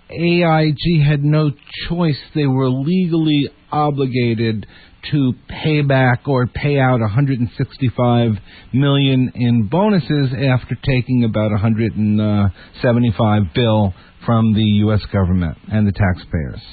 S5: A I G had no choice, they were legally obligated to pay back or pay out one hundred sixty-five million dollars in bonuses after taking about one hundred seventy-five bill from the U S government and the taxpayers.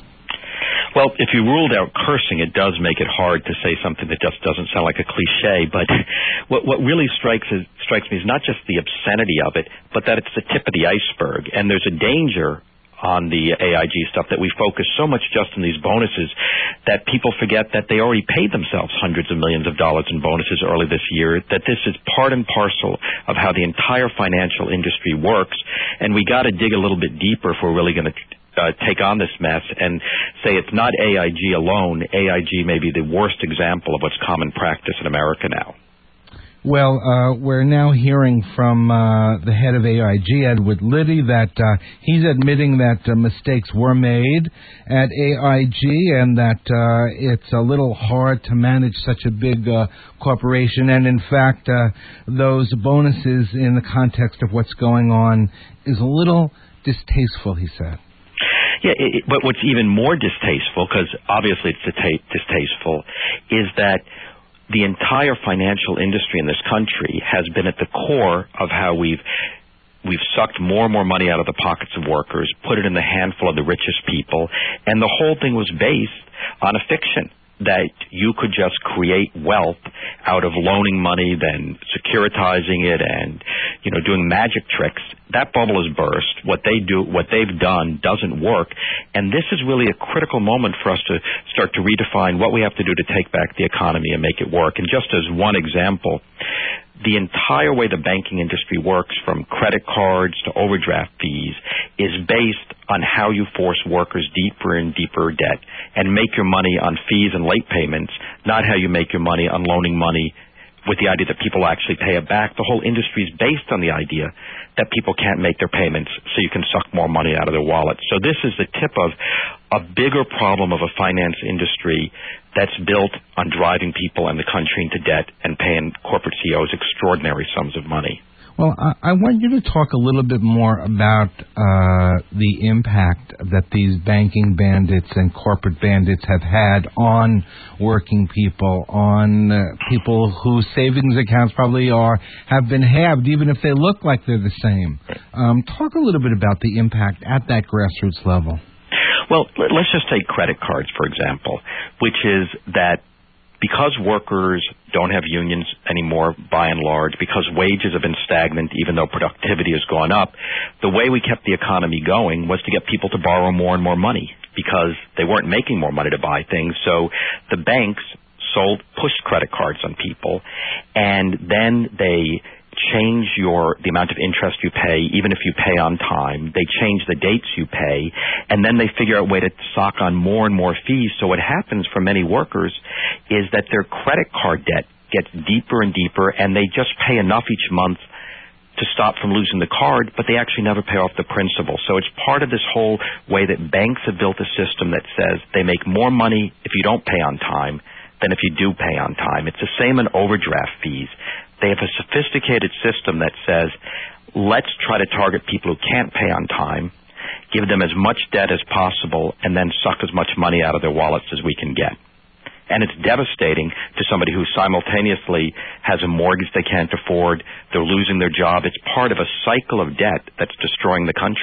S9: Well, if you ruled out cursing, it does make it hard to say something that just doesn't sound like a cliche. But what, what really strikes is, strikes me is not just the obscenity of it, but that it's the tip of the iceberg. And there's a danger on the A I G stuff that we focus so much just on these bonuses that people forget that they already paid themselves hundreds of millions of dollars in bonuses early this year, that this is part and parcel of how the entire financial industry works. And we got to dig a little bit deeper if we're really going to Uh, take on this mess and say it's not A I G alone. A I G may be the worst example of what's common practice in America now.
S5: Well, uh, we're now hearing from uh, the head of A I G, Edward Liddy, that uh, he's admitting that uh, mistakes were made at A I G and that uh, it's a little hard to manage such a big uh, corporation. And in fact, uh, those bonuses in the context of what's going on is a little distasteful, he said.
S9: Yeah, it, but what's even more distasteful, because obviously it's distasteful, is that the entire financial industry in this country has been at the core of how we've we've sucked more and more money out of the pockets of workers, put it in the handful of the richest people, and the whole thing was based on a fiction that you could just create wealth out of loaning money, then securitizing it, and you know doing magic tricks. That bubble has burst. What they do, what they've done, doesn't work, and this is really a critical moment for us to start to redefine what we have to do to take back the economy and make it work. And just as one example, the entire way the banking industry works, from credit cards to overdraft fees, is based on how you force workers deeper and deeper debt and make your money on fees and late payments, not how you make your money on loaning money with the idea that people actually pay it back. The whole industry is based on the idea that people can't make their payments, so you can suck more money out of their wallets. So this is the tip of a bigger problem of a finance industry that's built on driving people and the country into debt and paying corporate C E Os extraordinary sums of money.
S5: Well, I, I want you to talk a little bit more about uh, the impact that these banking bandits and corporate bandits have had on working people, on uh, people whose savings accounts probably are have been halved, even if they look like they're the same. Um, talk a little bit about the impact at that grassroots level.
S9: Well, let's just take credit cards, for example, which is that because workers don't have unions anymore, by and large, because wages have been stagnant even though productivity has gone up, the way we kept the economy going was to get people to borrow more and more money because they weren't making more money to buy things. So the banks sold, pushed credit cards on people, and then they change your the amount of interest you pay, even if you pay on time. They change the dates you pay, and then they figure out a way to sock on more and more fees. So what happens for many workers is that their credit card debt gets deeper and deeper, and they just pay enough each month to stop from losing the card, but they actually never pay off the principal. So it's part of this whole way that banks have built a system that says they make more money if you don't pay on time than if you do pay on time. It's the same in overdraft fees. They have a sophisticated system that says, let's try to target people who can't pay on time, give them as much debt as possible, and then suck as much money out of their wallets as we can get. And it's devastating to somebody who simultaneously has a mortgage they can't afford, they're losing their job. It's part of a cycle of debt that's destroying the country.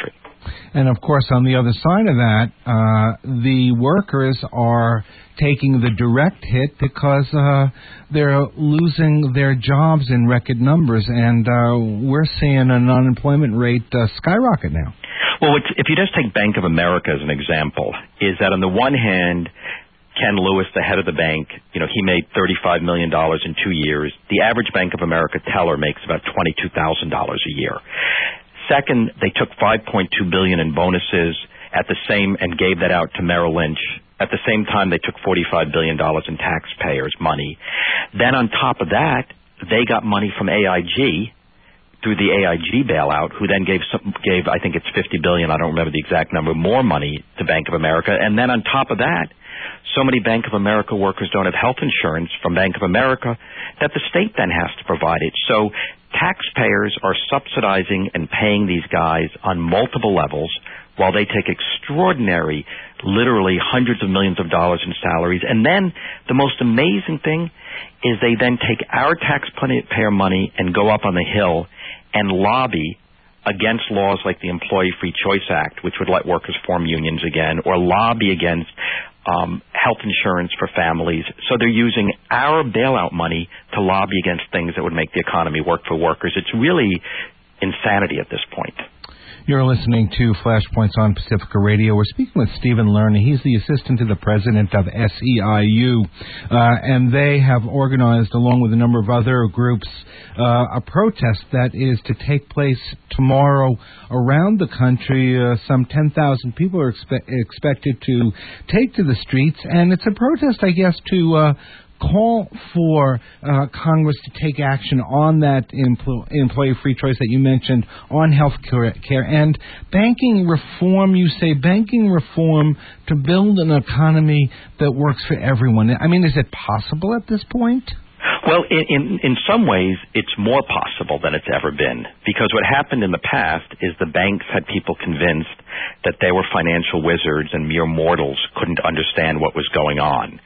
S5: And, of course, on the other side of that, uh, the workers are taking the direct hit because uh, they're losing their jobs in record numbers, and uh, we're seeing an unemployment rate uh, skyrocket now.
S9: Well, it's, if you just take Bank of America as an example, is that on the one hand, Ken Lewis, the head of the bank, you know, he made thirty-five million dollars in two years. The average Bank of America teller makes about twenty-two thousand dollars a year. Second, they took five point two billion dollars in bonuses at the same and gave that out to Merrill Lynch. At the same time, they took forty-five billion dollars in taxpayers' money. Then on top of that, they got money from A I G through the A I G bailout, who then gave, some, gave I think it's fifty billion dollars, I don't remember the exact number, more money to Bank of America. And then on top of that, so many Bank of America workers don't have health insurance from Bank of America that the state then has to provide it. So taxpayers are subsidizing and paying these guys on multiple levels while they take extraordinary, literally hundreds of millions of dollars in salaries. And then the most amazing thing is they then take our taxpayer money and go up on the Hill and lobby against laws like the Employee Free Choice Act, which would let workers form unions again, or lobby against um, health insurance for families. So they're using our bailout money to lobby against things that would make the economy work for workers. It's really insanity at this point.
S5: You're listening to Flashpoints on Pacifica Radio. We're speaking with Stephen Lerner. He's the assistant to the president of S E I U, uh, and they have organized, along with a number of other groups, uh, a protest that is to take place tomorrow around the country. Uh, some ten thousand people are expe- expected to take to the streets, and it's a protest, I guess, to uh, call for uh, Congress to take action on that empl- employee free choice that you mentioned, on health care and banking reform. You say banking reform to build an economy that works for everyone. I mean, is it possible at this point?
S9: Well, in, in, in some ways, it's more possible than it's ever been, because what happened in the past is the banks had people convinced that they were financial wizards and mere mortals couldn't understand what was going on,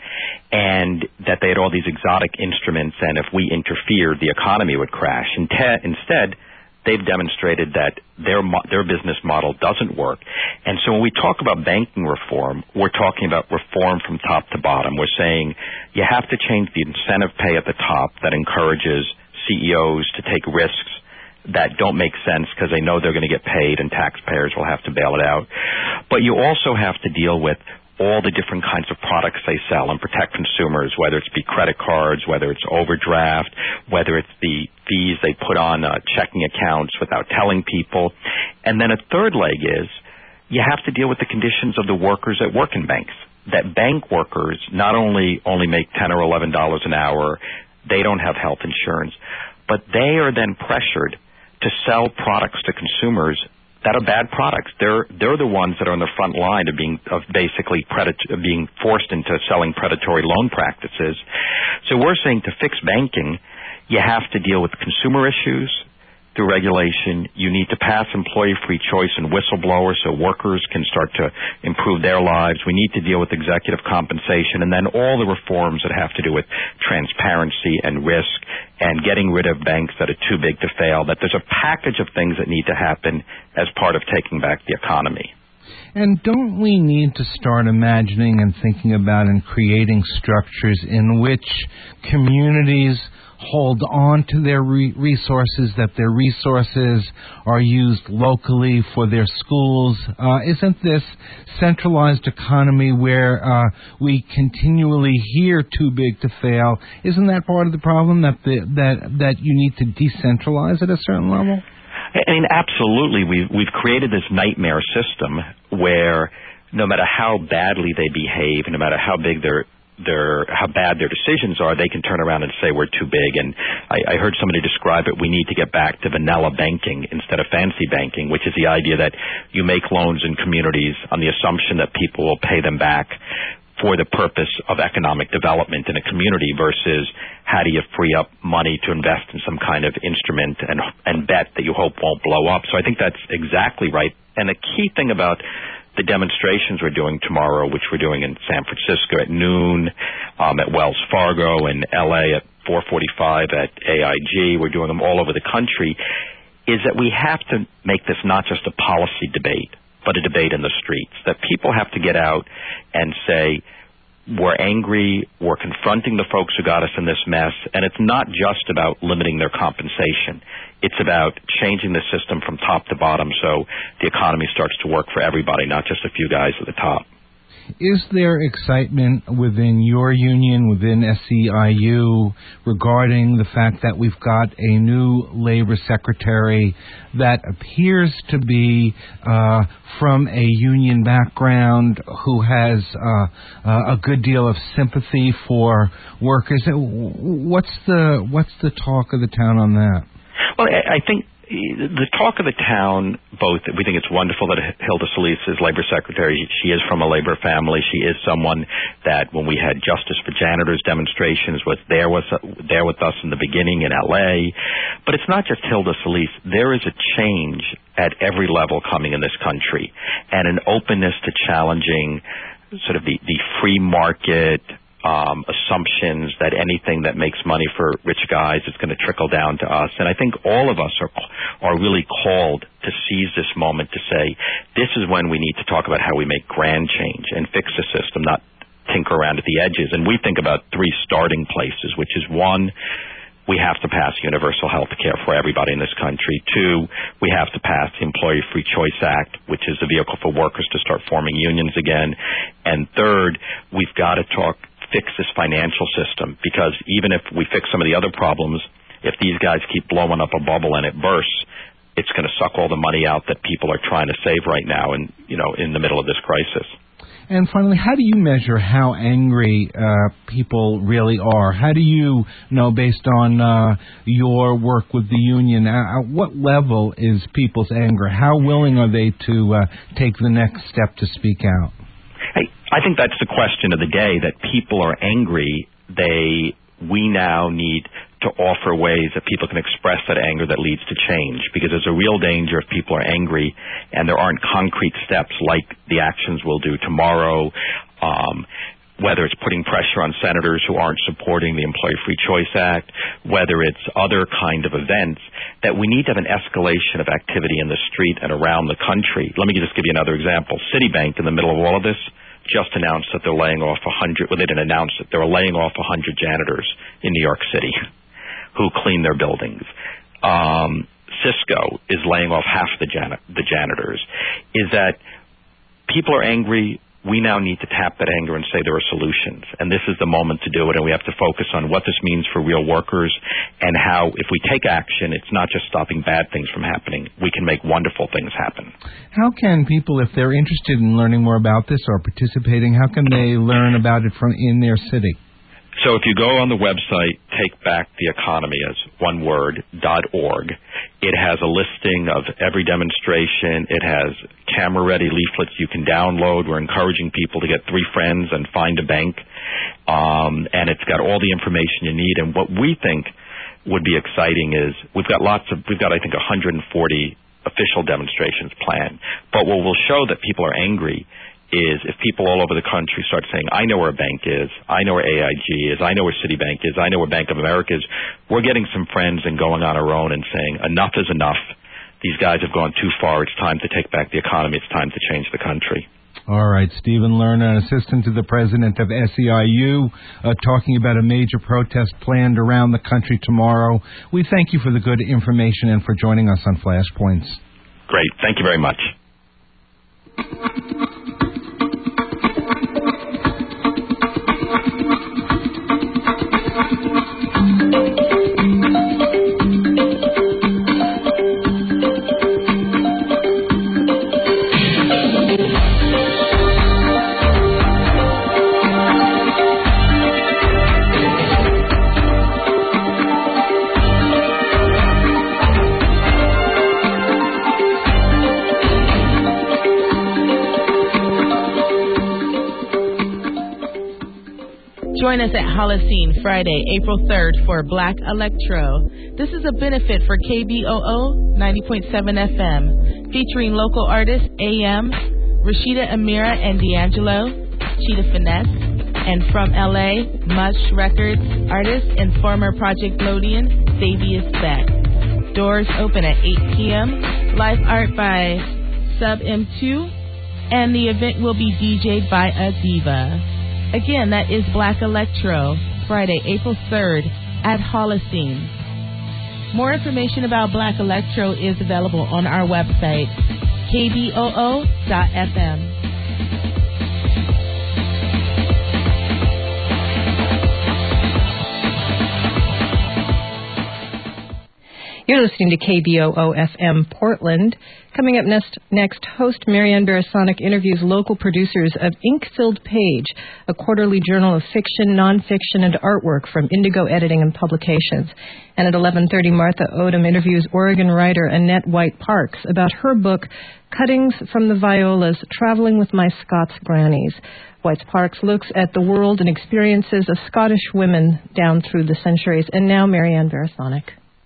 S9: and that they had all these exotic instruments, and if we interfered, the economy would crash. Instead, they've demonstrated that their their business model doesn't work. And so when we talk about banking reform, we're talking about reform from top to bottom. We're saying you have to change the incentive pay at the top that encourages C E Os to take risks that don't make sense because they know they're going to get paid and taxpayers will have to bail it out. But you also have to deal with all the different kinds of products they sell and protect consumers, whether it's be credit cards, whether it's overdraft, whether it's the fees they put on uh, checking accounts without telling people. And then a third leg is you have to deal with the conditions of the workers that work in banks. That bank workers not only only make ten or eleven dollars an hour, they don't have health insurance, but they are then pressured to sell products to consumers that are bad products. They're they're the ones that are on the front line of being of basically predat- of being forced into selling predatory loan practices. So we're saying to fix banking, you have to deal with consumer issues through regulation. You need to pass employee-free choice and whistleblowers so workers can start to improve their lives. We need to deal with executive compensation, and then all the reforms that have to do with transparency and risk and getting rid of banks that are too big to fail. That there's a package of things that need to happen as part of taking back the economy.
S5: And don't we need to start imagining and thinking about and creating structures in which communities hold on to their re- resources, that their resources are used locally for their schools? Uh, isn't this centralized economy where uh, we continually hear too big to fail? Isn't that part of the problem, that the, that that you need to decentralize at a certain level?
S9: I mean, absolutely. We've, we've created this nightmare system where no matter how badly they behave, no matter how big their their how bad their decisions are, they can turn around and say we're too big. And I, I heard somebody describe it, we need to get back to vanilla banking instead of fancy banking, which is the idea that you make loans in communities on the assumption that people will pay them back for the purpose of economic development in a community versus how do you free up money to invest in some kind of instrument and and bet that you hope won't blow up. So I think that's exactly right. And the key thing about the demonstrations we're doing tomorrow, which we're doing in San Francisco at noon, um, at Wells Fargo, in L A at four forty-five, at A I G, we're doing them all over the country, is that we have to make this not just a policy debate, but a debate in the streets, that people have to get out and say, we're angry, we're confronting the folks who got us in this mess, and it's not just about limiting their compensation. It's about changing the system from top to bottom so the economy starts to work for everybody, not just a few guys at the top.
S5: Is there excitement within your union, within S E I U, regarding the fact that we've got a new labor secretary that appears to be uh, from a union background, who has uh, uh, a good deal of sympathy for workers? What's the what's the talk of the town on that?
S9: Well, I think the talk of the town, both, we think it's wonderful that Hilda Solis is labor secretary. She is from a labor family. She is someone that, when we had Justice for Janitors demonstrations, was there with, there with us in the beginning in L A. But it's not just Hilda Solis. There is a change at every level coming in this country, and an openness to challenging sort of the, the free market Um, assumptions that anything that makes money for rich guys is going to trickle down to us. And I think all of us are are really called to seize this moment to say, this is when we need to talk about how we make grand change and fix the system, not tinker around at the edges. And we think about three starting places, which is, one, we have to pass universal health care for everybody in this country. Two, we have to pass the Employee Free Choice Act, which is a vehicle for workers to start forming unions again. And third, we've got to talk fix this financial system, because even if we fix some of the other problems, if these guys keep blowing up a bubble and it bursts, it's going to suck all the money out that people are trying to save right now, and you know, in the middle of this crisis.
S5: And finally, how do you measure how angry uh, people really are? How do you know, based on uh, your work with the union, uh, at what level is people's anger? How willing are they to uh, take the next step to speak out?
S9: Hey, I think that's the question of the day, that people are angry. They, we now need to offer ways that people can express that anger that leads to change, because there's a real danger if people are angry and there aren't concrete steps like the actions we'll do tomorrow, um, whether it's putting pressure on senators who aren't supporting the Employee Free Choice Act, whether it's other kind of events, that we need to have an escalation of activity in the street and around the country. Let me just give you another example. Citibank, in the middle of all of this, just announced that they're laying off one hundred, well, they didn't announce it, they were laying off one hundred janitors in New York City who clean their buildings. Um, Cisco is laying off half the, jan- the janitors. Is that people are angry. We now need to tap that anger and say there are solutions. And this is the moment to do it, and we have to focus on what this means for real workers, and how, if we take action, it's not just stopping bad things from happening. We can make wonderful things happen.
S5: How can people, if they're interested in learning more about this or participating, how can they learn about it from in their city?
S9: So if you go on the website, take back the economy as one word, dot org, it has a listing of every demonstration. It has camera-ready leaflets you can download. We're encouraging people to get three friends and find a bank. Um, and it's got all the information you need. And what we think would be exciting is we've got lots of, we've got, I think, one hundred forty official demonstrations planned. But what will show that people are angry is if people all over the country start saying, I know where a bank is, I know where A I G is, I know where Citibank is, I know where Bank of America is, we're getting some friends and going on our own and saying, enough is enough. These guys have gone too far. It's time to take back the economy. It's time to change the country.
S5: All right, Stephen Lerner, assistant to the president of S E I U, uh, talking about a major protest planned around the country tomorrow. We thank you for the good information and for joining us on Flashpoints.
S9: Great. Thank you very much.
S10: Join us at Holocene Friday, April third for Black Electro. This is a benefit for K B O O ninety point seven F M, featuring local artists A M, Rashida Amira and D'Angelo, Cheetah Finesse, and from L A, Mush Records artist and former Project Lodian, Xavius Beck. Doors open at eight p.m. Live art by Sub M two, and the event will be D J'd by a diva. Again, that is Black Electro, Friday, April third at Holocene. More information about Black Electro is available on our website, K B O O dot F M.
S1: You're listening to K B O O F M Portland. Coming up next, next host Marianne Barasonic interviews local producers of Ink-Filled Page, a quarterly journal of fiction, nonfiction, and artwork from Indigo Editing and Publications. And at eleven thirty, Martha Odom interviews Oregon writer Annette White Parks about her book, Cuttings from the Violas, Traveling with My Scots Grannies. White Parks looks at the world and experiences of Scottish women down through the centuries. And now, Marianne Barasonic.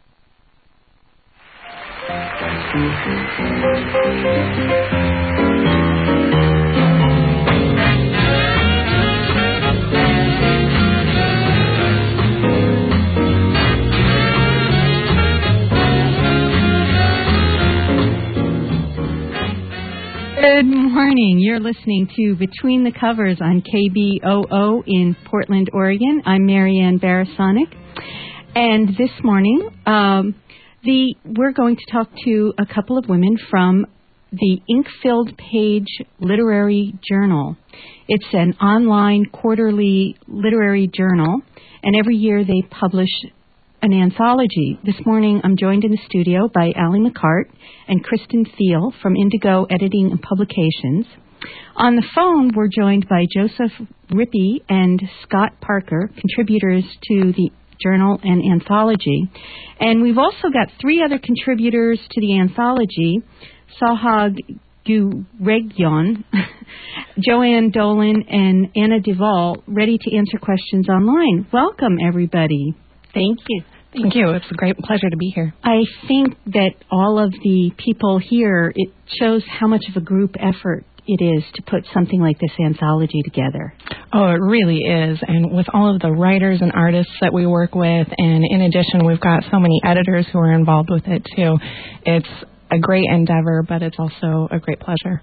S11: Good morning. You're listening to Between the Covers on K B O O in Portland, Oregon. I'm Marianne Barasonic. And this morning, um, The, we're going to talk to a couple of women from the Ink-Filled Page Literary Journal. It's an online quarterly literary journal, and every year they publish an anthology. This morning I'm joined in the studio by Allie McCart and Kristen Thiel from Indigo Editing and Publications. On the phone we're joined by Joseph Rippey and Scott Parker, contributors to the journal and anthology. And we've also got three other contributors to the anthology, Sahag Guregyon, Joanne Dolan, and Anna Duvall, ready to answer questions online. Welcome, everybody.
S12: Thank you. Thank you. It's a great pleasure to be here.
S11: I think that all of the people here, it shows how much of a group effort it is to put something like this anthology together.
S12: Oh, it really is. And with all of the writers and artists that we work with, and in addition, we've got so many editors who are involved with it, too. It's a great endeavor, but it's also a great pleasure.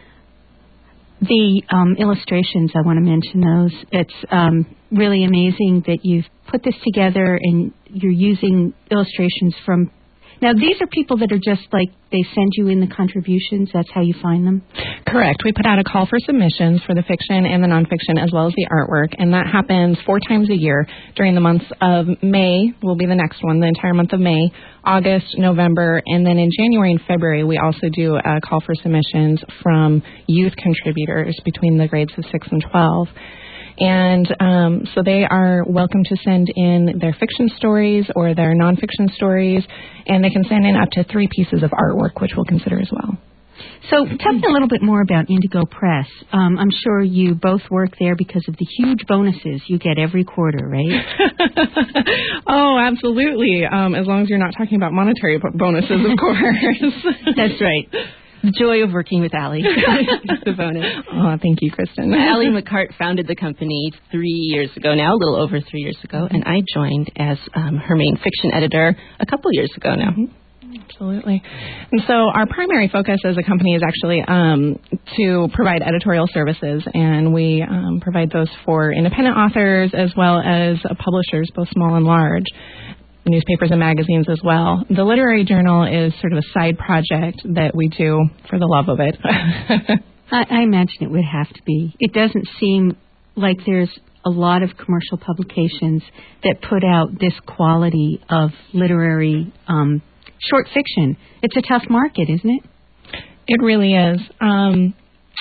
S11: The um, illustrations, I want to mention those. It's um, really amazing that you've put this together and you're using illustrations from... Now, these are people that are just like, they send you in the contributions. That's how you find them?
S12: Correct. We put out a call for submissions for the fiction and the nonfiction as well as the artwork, and that happens four times a year during the months of May, will be the next one, the entire month of May, August, November, and then in January and February we also do a call for submissions from youth contributors between the grades of six and twelve. And um, so they are welcome to send in their fiction stories or their nonfiction stories, and they can send in up to three pieces of artwork, which we'll consider as well.
S11: So tell me a little bit more about Indigo Press. Um, I'm sure you both work there because of the huge bonuses you get every quarter, right?
S12: Oh, absolutely. Um, as long as you're not talking about monetary bonuses, of course.
S11: That's right. The joy of working with Allie. The bonus.
S12: Oh, thank you, Kristen.
S13: Allie McCart founded the company three years ago now, a little over three years ago, and I joined as um, her main fiction editor a couple years ago now.
S12: Mm-hmm. Absolutely. And so our primary focus as a company is actually um, to provide editorial services, and we um, provide those for independent authors as well as uh, publishers, both small and large. Newspapers and magazines as well. The literary journal is sort of a side project that we do for the love of it.
S11: I, I imagine it would have to be. It doesn't seem like there's a lot of commercial publications that put out this quality of literary um, short fiction. It's a tough market, isn't it?
S12: It really is. Um,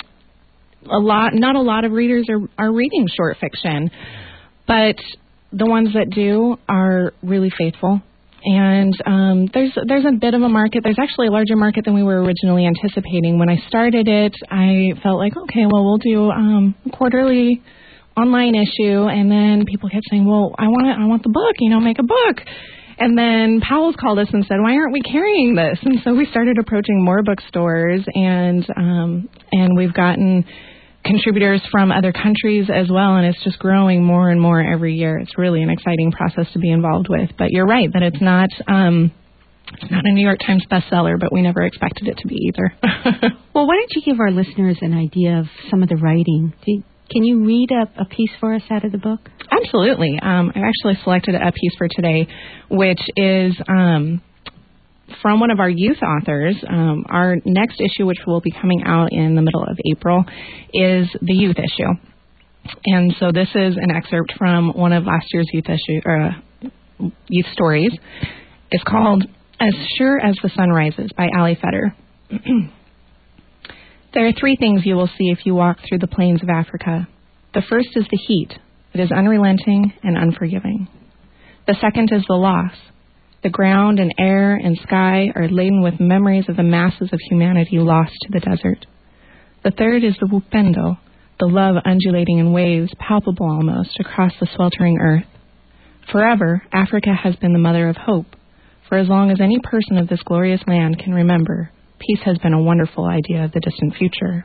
S12: a lot, not a lot of readers are, are reading short fiction, but the ones that do are really faithful. And um, there's there's a bit of a market. There's actually a larger market than we were originally anticipating. When I started it, I felt like, okay, well, we'll do um, a quarterly online issue. And then people kept saying, well, I want I want the book, you know, make a book. And then Powell's called us and said, why aren't we carrying this? And so we started approaching more bookstores, and um, and we've gotten contributors from other countries as well, and it's just growing more and more every year. It's really an exciting process to be involved with. But you're right that it's not um, It's not a New York Times bestseller, but we never expected it to be either.
S11: Well, why don't you give our listeners an idea of some of the writing? Do you, can you read a, a piece for us out of the book?
S12: Absolutely. Um, I actually selected a piece for today, which is um, from one of our youth authors. Um, our next issue, which will be coming out in the middle of April, is the youth issue. And so this is an excerpt from one of last year's youth issue, uh, youth stories. It's called As Sure as the Sun Rises by Allie Fetter. There are three things you will see if you walk through the plains of Africa. The first is the heat. It is unrelenting and unforgiving. The second is the loss. The ground and air and sky are laden with memories of the masses of humanity lost to the desert. The third is the wupendo, the love undulating in waves, palpable almost, across the sweltering earth. Forever, Africa has been the mother of hope. For as long as any person of this glorious land can remember, peace has been a wonderful idea of the distant future.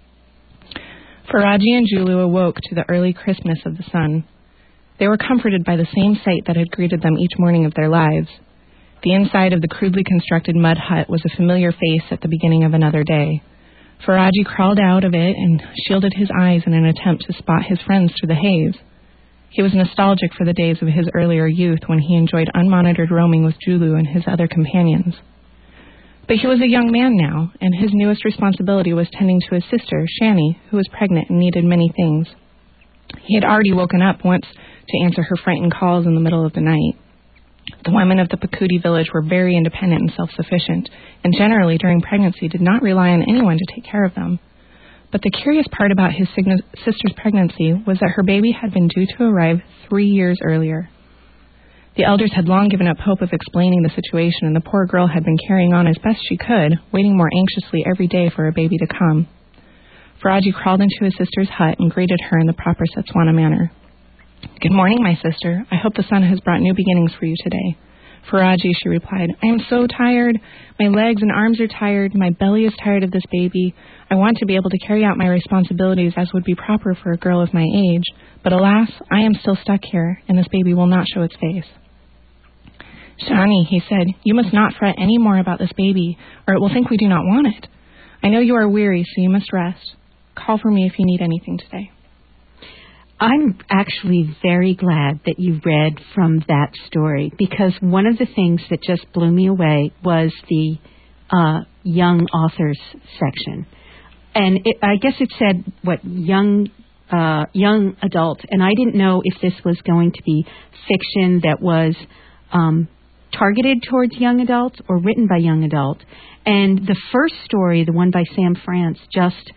S12: Faraji and Julu awoke to the early crispness of the sun. They were comforted by the same sight that had greeted them each morning of their lives. The inside of the crudely constructed mud hut was a familiar face at the beginning of another day. Faraji crawled out of it and shielded his eyes in an attempt to spot his friends through the haze. He was nostalgic for the days of his earlier youth when he enjoyed unmonitored roaming with Julu and his other companions. But he was a young man now, and his newest responsibility was tending to his sister, Shani, who was pregnant and needed many things. He had already woken up once to answer her frightened calls in the middle of the night. The women of the Pakuti village were very independent and self-sufficient, and generally during pregnancy did not rely on anyone to take care of them. But the curious part about his sister's pregnancy was that her baby had been due to arrive three years earlier. The elders had long given up hope of explaining the situation, and the poor girl had been carrying on as best she could, waiting more anxiously every day for a baby to come. Faraji crawled into his sister's hut and greeted her in the proper Setswana manner. "Good morning, my sister. I hope the sun has brought new beginnings for you today." "Faraji," she replied, "I am so tired. My legs and arms are tired. My belly is tired of this baby. I want to be able to carry out my responsibilities as would be proper for a girl of my age. But alas, I am still stuck here, and this baby will not show its face." "Shani," he said, "you must not fret any more about this baby, or it will think we do not want it. I know you are weary, so you must rest. Call for me if you need anything today."
S11: I'm actually very glad that you read from that story, because one of the things that just blew me away was the uh, young authors section. And it, I guess it said, what, young uh, young adult. And I didn't know if this was going to be fiction that was um, targeted towards young adults or written by young adults. And the first story, the one by Sam France, just...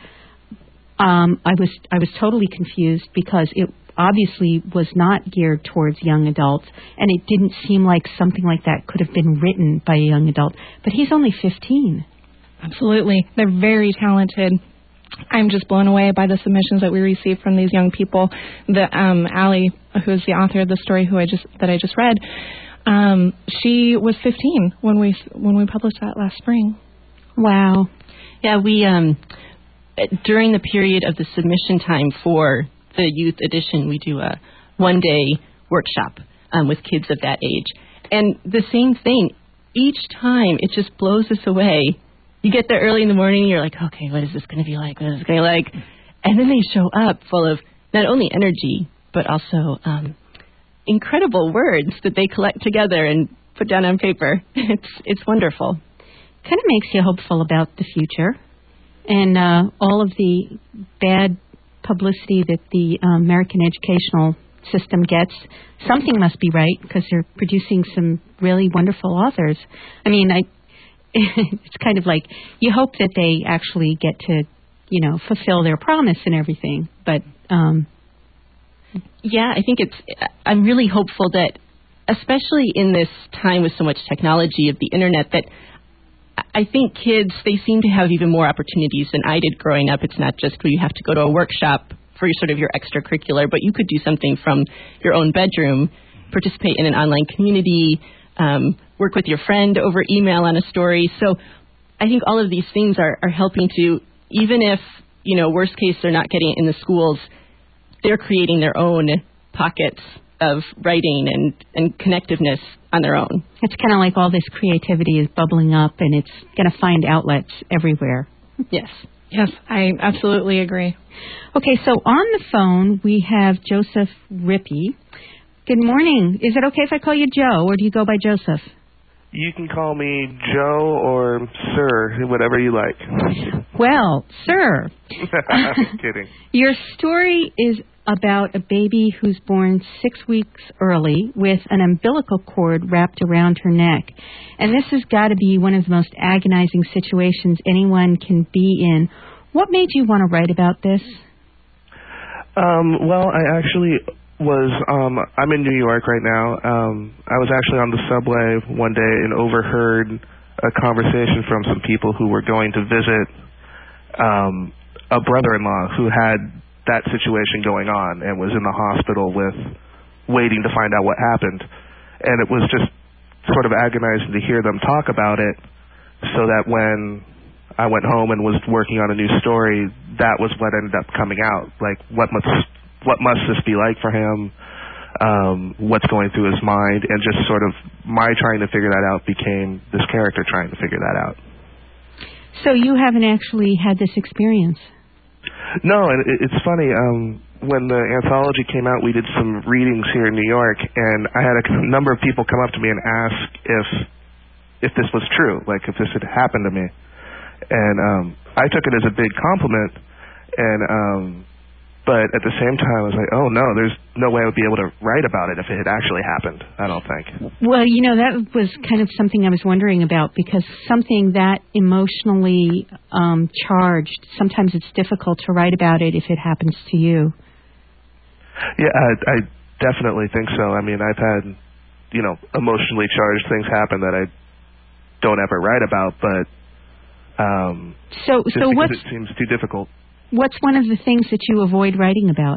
S11: Um, I was I was totally confused because it obviously was not geared towards young adults, and it didn't seem like something like that could have been written by a young adult. But he's only fifteen.
S12: Absolutely. They're very talented. I'm just blown away by the submissions that we received from these young people. The um, Allie, who is the author of the story who I just that I just read, um, she was fifteen when we when we published that last spring.
S11: Wow.
S13: Yeah, we... Um During the period of the submission time for the youth edition, we do a one-day workshop um, with kids of that age. And the same thing, each time it just blows us away. You get there early in the morning, you're like, okay, what is this going to be like? What is this going to be like? And then they show up full of not only energy, but also um, incredible words that they collect together and put down on paper. It's, it's wonderful.
S11: Kind of makes you hopeful about the future. And uh, all of the bad publicity that the uh, American educational system gets, something must be right because they're producing some really wonderful authors. I mean, I it's kind of like you hope that they actually get to, you know, fulfill their promise and everything. But um,
S13: yeah, I think it's. I'm really hopeful that, especially in this time with so much technology of the internet, that. I think kids, they seem to have even more opportunities than I did growing up. It's not just where you have to go to a workshop for your, sort of your extracurricular, but you could do something from your own bedroom, participate in an online community, um, work with your friend over email on a story. So I think all of these things are, are helping to, even if, you know, worst case, they're not getting it in the schools, they're creating their own pockets of writing and, and connectiveness on their own.
S11: It's kind of like all this creativity is bubbling up and it's going to find outlets everywhere.
S13: Yes.
S12: Yes, I absolutely agree.
S11: Okay, so on the phone we have Joseph Rippey. Good morning. Is it okay if I call you Joe, or do you go by Joseph?
S14: You can call me Joe or Sir, whatever you like.
S11: Well, sir.
S14: I'm kidding.
S11: Your story is about a baby who's born six weeks early with an umbilical cord wrapped around her neck. And this has got to be one of the most agonizing situations anyone can be in. What made you want to write about this?
S14: Um, well, I actually was, um, I'm in New York right now. Um, I was actually on the subway one day and overheard a conversation from some people who were going to visit um, a brother-in-law who had that situation going on and was in the hospital with waiting to find out what happened. And it was just sort of agonizing to hear them talk about it, so that when I went home and was working on a new story, that was what ended up coming out. Like, what must what must this be like for him, um, what's going through his mind, and just sort of my trying to figure that out became this character trying to figure that out.
S11: So you haven't actually had this experience?
S14: No, and it, it's funny. Um, when the anthology came out, we did some readings here in New York, and I had a number of people come up to me and ask if if this was true, like if this had happened to me. And um, I took it as a big compliment, and um, but at the same time, I was like, oh, no, there's no way I would be able to write about it if it had actually happened, I don't think.
S11: Well, you know, that was kind of something I was wondering about, because something that emotionally um, charged, sometimes it's difficult to write about it if it happens to you.
S14: Yeah, I, I definitely think so. I mean, I've had, you know, emotionally charged things happen that I don't ever write about, but um,
S11: so,
S14: just
S11: so
S14: because
S11: what's,
S14: it seems too difficult.
S11: What's one of the things that you avoid writing about?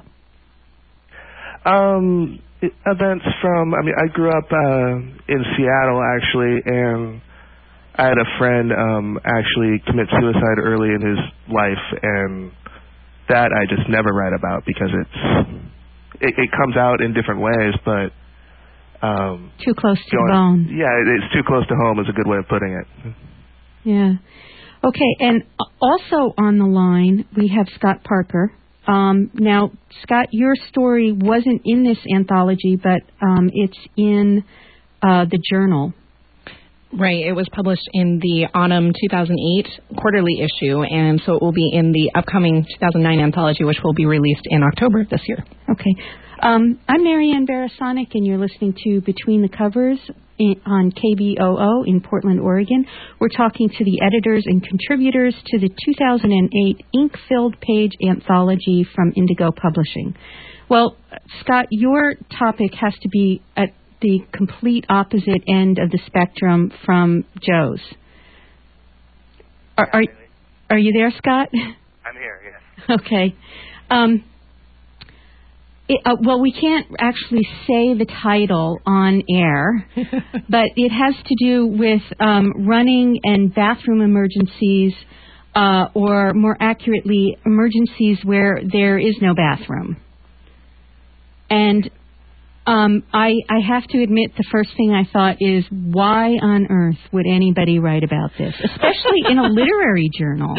S14: Um, it, events from, I mean, I grew up uh, in Seattle, actually, and I had a friend um, actually commit suicide early in his life, and that I just never write about because it's it, it comes out in different ways, but um,
S11: too close to
S14: going,
S11: the bone.
S14: Yeah, it's too close to home is a good way of putting it.
S11: Yeah. Okay, and also on the line, we have Scott Parker. Um, now, Scott, your story wasn't in this anthology, but um, it's in uh, the journal.
S12: Right, it was published in the Autumn two thousand eight quarterly issue, and so it will be in the upcoming two thousand nine anthology, which will be released in October this year.
S11: Okay. Um, I'm Marianne Barasonic, and you're listening to Between the Covers in, on K B O O in Portland, Oregon. We're talking to the editors and contributors to the two thousand eight ink-filled page anthology from Indigo Publishing. Well, Scott, your topic has to be at the complete opposite end of the spectrum from Joe's. Are, are, are you there, Scott?
S15: I'm here, yes.
S11: Okay. Um, It, uh, well, we can't actually say the title on air, but it has to do with um, running and bathroom emergencies, uh, or more accurately, emergencies where there is no bathroom. And um, I, I have to admit, the first thing I thought is, why on earth would anybody write about this, especially in a literary journal?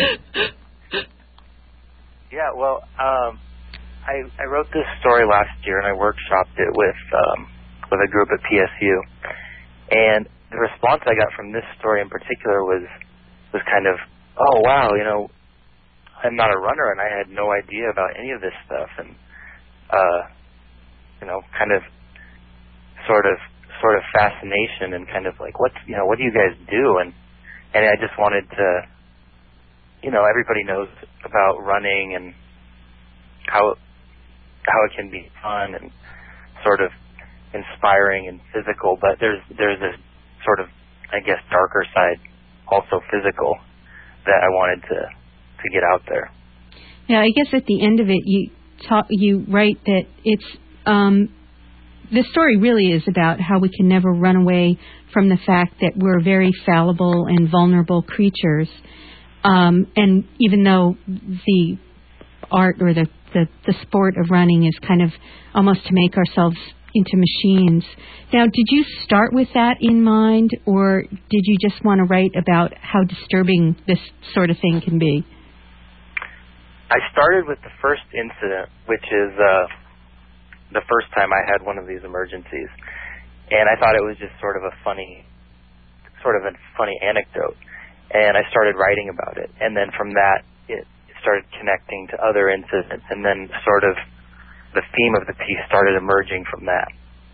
S15: Yeah, well, um... I, I wrote this story last year, and I workshopped it with um, with a group at P S U. And the response I got from this story in particular was was kind of, oh wow, you know, I'm not a runner, and I had no idea about any of this stuff, and uh, you know, kind of, sort of, sort of fascination, and kind of like, what, you know, what do you guys do? And and I just wanted to, you know, everybody knows about running and how how it can be fun and sort of inspiring and physical, but there's there's this sort of, I guess, darker side, also physical, that I wanted to to get out there.
S11: Yeah, I guess at the end of it, you talk, you write that it's um, the story really is about how we can never run away from the fact that we're very fallible and vulnerable creatures, um, and even though the art or the The, the sport of running is kind of almost to make ourselves into machines. Now, did you start with that in mind, or did you just want to write about how disturbing this sort of thing can be?
S15: I started with the first incident, which is uh, the first time I had one of these emergencies, and I thought it was just sort of a funny, sort of a funny anecdote, and I started writing about it, and then from that, it started connecting to other incidents, and then sort of the theme of the piece started emerging from that.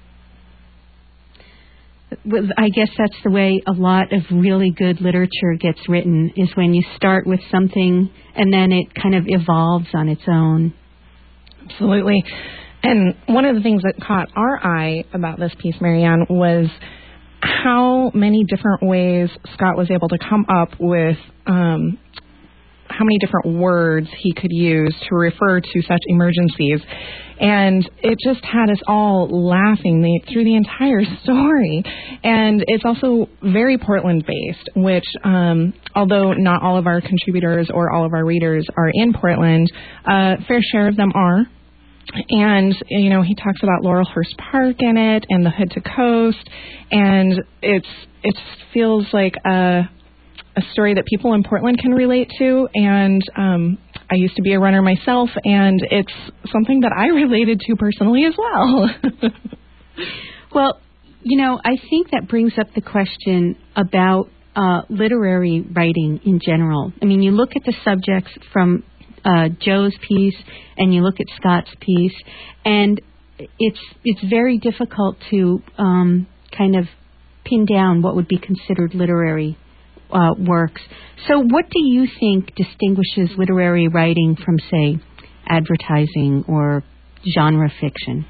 S11: Well, I guess that's the way a lot of really good literature gets written, is when you start with something and then it kind of evolves on its own.
S12: Absolutely. And one of the things that caught our eye about this piece, Marianne, was how many different ways Scott was able to come up with um, how many different words he could use to refer to such emergencies. And it just had us all laughing the, through the entire story. And it's also very Portland-based, which, um, although not all of our contributors or all of our readers are in Portland, a fair share of them are. And, you know, he talks about Laurelhurst Park in it and the Hood to Coast. And it's it feels like a... a story that people in Portland can relate to, and um, I used to be a runner myself, and it's something that I related to personally as well.
S11: Well, you know, I think that brings up the question about uh, literary writing in general. I mean, you look at the subjects from uh, Joe's piece, and you look at Scott's piece, and it's it's very difficult to um, kind of pin down what would be considered literary Uh, works. So what do you think distinguishes literary writing from, say, advertising or genre fiction?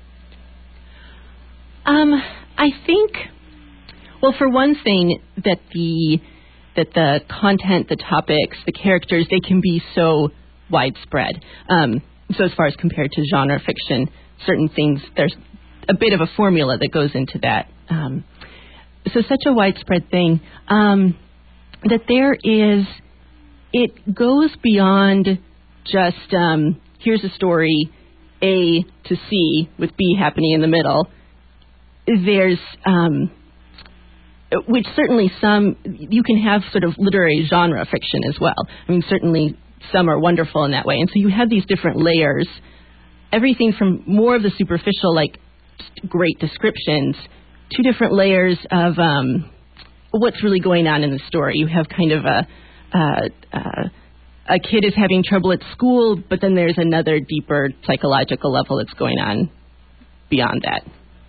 S13: Um, I think, well, for one thing, that the that the content, the topics, the characters, they can be so widespread. Um, so as far as compared to genre fiction, certain things, there's a bit of a formula that goes into that. Um, so such a widespread thing. Um, that there is, it goes beyond just, um, here's a story, A to C, with B happening in the middle. There's, um, which certainly some, you can have sort of literary genre fiction as well. I mean, certainly some are wonderful in that way. And so you have these different layers, everything from more of the superficial, like great descriptions, to different layers of, um, what's really going on in the story. You have kind of a uh, uh, a kid is having trouble at school, but then there's another deeper psychological level that's going on beyond that.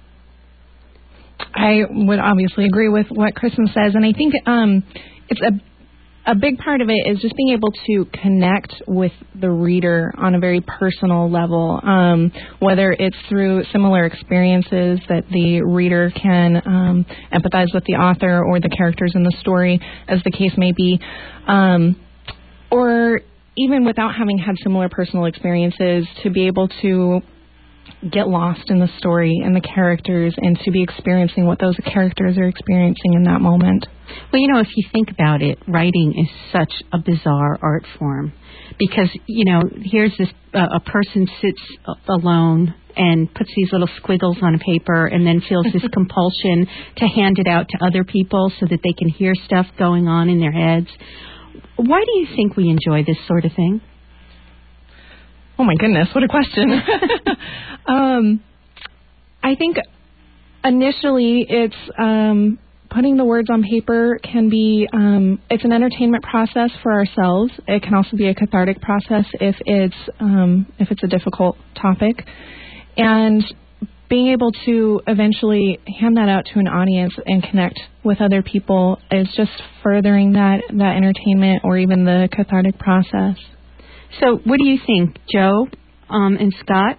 S12: I would obviously agree with what Kristen says, and I think um, it's a a big part of it is just being able to connect with the reader on a very personal level, um, whether it's through similar experiences that the reader can um, empathize with the author or the characters in the story, as the case may be, um, or even without having had similar personal experiences, to be able to get lost in the story and the characters and to be experiencing what those characters are experiencing in that moment.
S11: Well, you know, if you think about it, writing is such a bizarre art form because, you know, here's this, uh, a person sits alone and puts these little squiggles on a paper and then feels this compulsion to hand it out to other people so that they can hear stuff going on in their heads. Why do you think we enjoy this sort of thing?
S12: Oh, my goodness, what a question. um, I think initially it's um, putting the words on paper can be, um, it's an entertainment process for ourselves. It can also be a cathartic process if it's, um, if it's a difficult topic. And being able to eventually hand that out to an audience and connect with other people is just furthering that, that entertainment or even the cathartic process.
S11: So what do you think, Joe um, and Scott?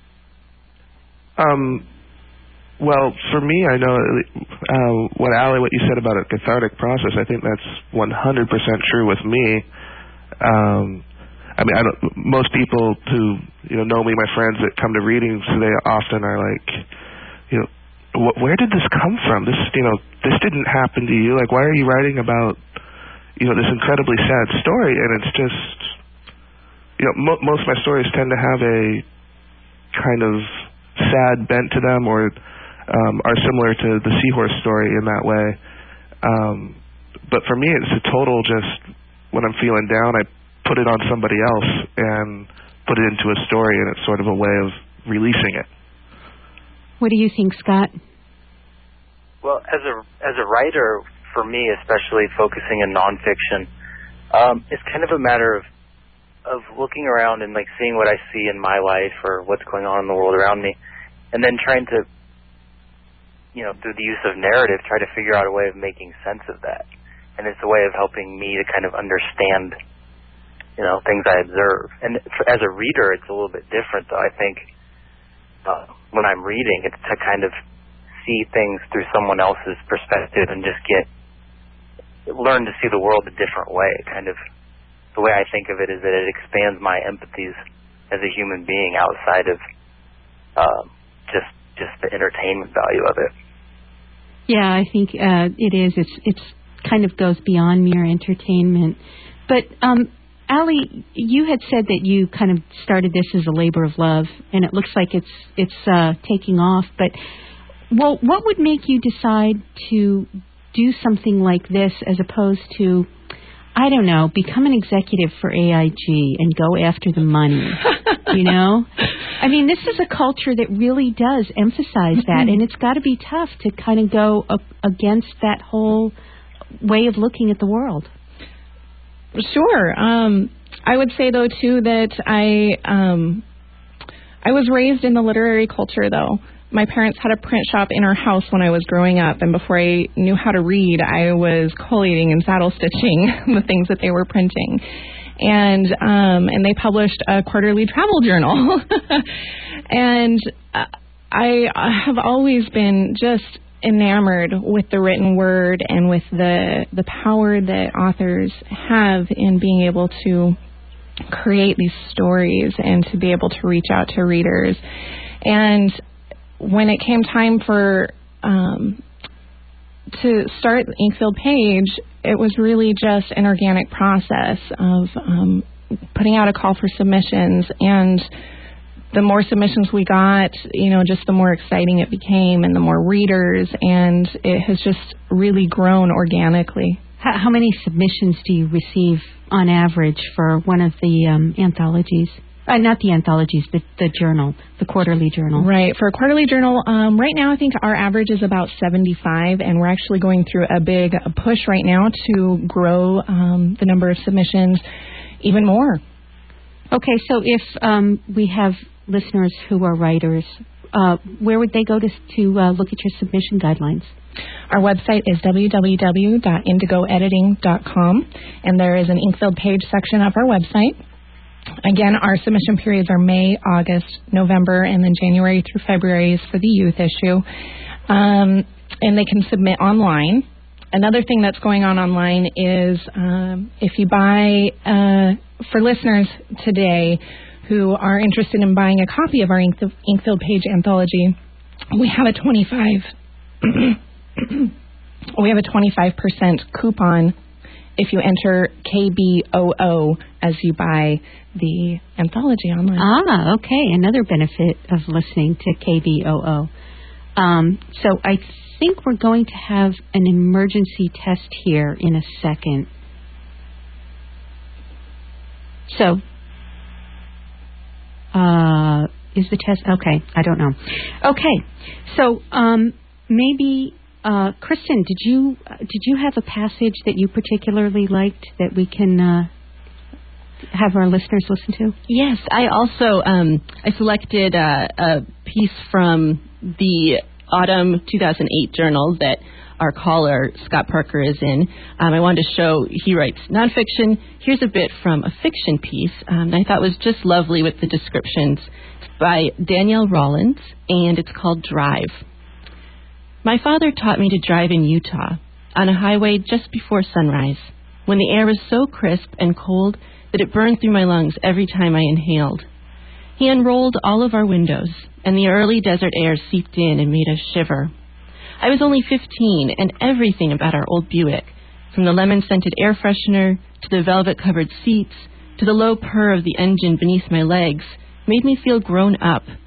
S14: Um, well, for me, I know uh, what Allie, what you said about a cathartic process, I think that's one hundred percent true with me. Um, I mean, I don't, most people who you know know me, my friends that come to readings, they often are like, you know, wh- where did this come from? This, you know, this didn't happen to you. Like, why are you writing about, you know, this incredibly sad story? And it's just, you know, mo- most of my stories tend to have a kind of sad bent to them, or um, are similar to the seahorse story in that way. Um, but for me, it's a total just, when I'm feeling down, I put it on somebody else and put it into a story, and it's sort of a way of releasing it.
S11: What do you think, Scott?
S15: Well, as a as a writer, for me, especially focusing in nonfiction, um, it's kind of a matter of of looking around and like seeing what I see in my life or what's going on in the world around me, and then trying to, you know, through the use of narrative, try to figure out a way of making sense of that. And it's a way of helping me to kind of understand, you know, things I observe. And for, as a reader, it's a little bit different, though. I think uh, when I'm reading, it's to kind of see things through someone else's perspective and just get learn to see the world a different way. Kind of the way I think of it is that it expands my empathies as a human being outside of uh, just just the entertainment value of it.
S11: Yeah, I think uh, it is. It's it's kind of goes beyond mere entertainment. But um, Allie, you had said that you kind of started this as a labor of love, and it looks like it's it's uh, taking off. But well, what would make you decide to do something like this as opposed to, I don't know, become an executive for A I G and go after the money? You know, I mean, this is a culture that really does emphasize that, and it's got to be tough to kind of go up against that whole way of looking at the world.
S12: Sure. Um, I would say, though, too, that I um, I was raised in the literary culture, though. My parents had a print shop in our house when I was growing up, and before I knew how to read, I was collating and saddle stitching the things that they were printing. And um, and they published a quarterly travel journal. And I have always been just enamored with the written word and with the the power that authors have in being able to create these stories and to be able to reach out to readers. And when it came time for um, to start Inkfield Page, it was really just an organic process of um, putting out a call for submissions, and the more submissions we got, you know, just the more exciting it became and the more readers, and it has just really grown organically.
S11: How, how many submissions do you receive on average for one of the um, anthologies? Uh, not the anthologies, but the journal, the quarterly journal.
S12: Right. For a quarterly journal, um, right now I think our average is about seventy-five, and we're actually going through a big push right now to grow um, the number of submissions even more.
S11: Okay, so if um, we have listeners who are writers, uh, where would they go to, to uh, look at your submission guidelines?
S12: Our website is w w w dot indigo editing dot com, and there is an Inkfield Page section of our website. Again, our submission periods are May, August, November, and then January through February is for the youth issue. Um, and they can submit online. Another thing that's going on online is um, if you buy, uh, for listeners today who are interested in buying a copy of our Inkfield, Inkfield Page anthology, we have a twenty-five we have a twenty-five percent coupon if you enter K B O O as you buy the anthology online.
S11: Ah, okay. Another benefit of listening to K B O O. Um, so I think we're going to have an emergency test here in a second. So, uh, is the test... Okay, I don't know. Okay, so um, maybe... Uh, Kristen, did you uh, did you have a passage that you particularly liked that we can uh, have our listeners listen to?
S13: Yes, I also um, I selected uh, a piece from the autumn two thousand eight journal that our caller Scott Parker is in. Um, I wanted to show he writes nonfiction. Here's a bit from a fiction piece um, that I thought was just lovely with the descriptions. It's by Danielle Rollins, and it's called Drive. My father taught me to drive in Utah, on a highway just before sunrise, when the air was so crisp and cold that it burned through my lungs every time I inhaled. He unrolled all of our windows, and the early desert air seeped in and made us shiver. I was only fifteen, and everything about our old Buick, from the lemon-scented air freshener to the velvet-covered seats to the low purr of the engine beneath my legs, made me feel grown up.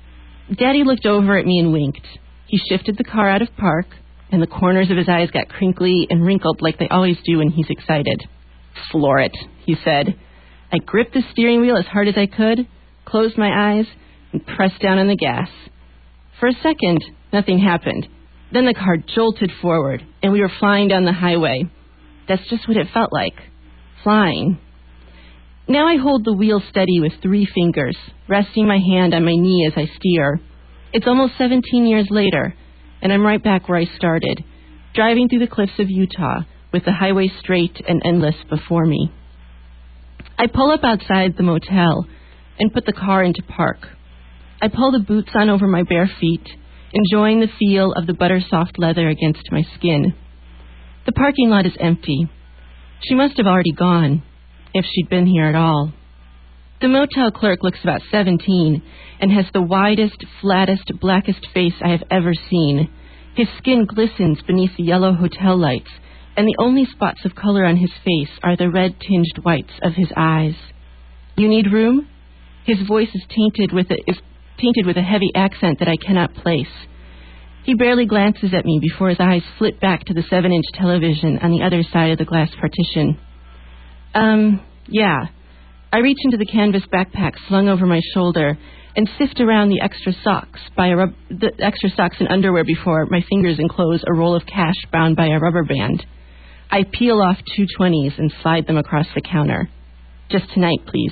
S13: Daddy looked over at me and winked. He shifted the car out of park, and the corners of his eyes got crinkly and wrinkled like they always do when he's excited. Floor it, he said. I gripped the steering wheel as hard as I could, closed my eyes, and pressed down on the gas. For a second, nothing happened. Then the car jolted forward, and we were flying down the highway. That's just what it felt like. Flying. Now I hold the wheel steady with three fingers, resting my hand on my knee as I steer. It's almost seventeen years later, and I'm right back where I started, driving through the cliffs of Utah with the highway straight and endless before me. I pull up outside the motel and put the car into park. I pull the boots on over my bare feet, enjoying the feel of the butter-soft leather against my skin. The parking lot is empty. She must have already gone, if she'd been here at all. The motel clerk looks about seventeen and has the widest, flattest, blackest face I have ever seen. His skin glistens beneath the yellow hotel lights, and the only spots of color on his face are the red-tinged whites of his eyes. You need room? His voice is tainted with a, is tainted with a heavy accent that I cannot place. He barely glances at me before his eyes flit back to the seven-inch television on the other side of the glass partition. Um, yeah. I reach into the canvas backpack slung over my shoulder and sift around the extra socks by a rub- the extra socks and underwear before my fingers enclose a roll of cash bound by a rubber band. I peel off two twenties and slide them across the counter. Just tonight, please.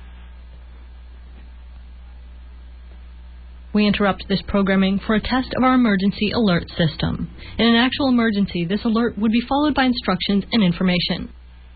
S16: We interrupt this programming for a test of our emergency alert system. In an actual emergency, this alert would be followed by instructions and information.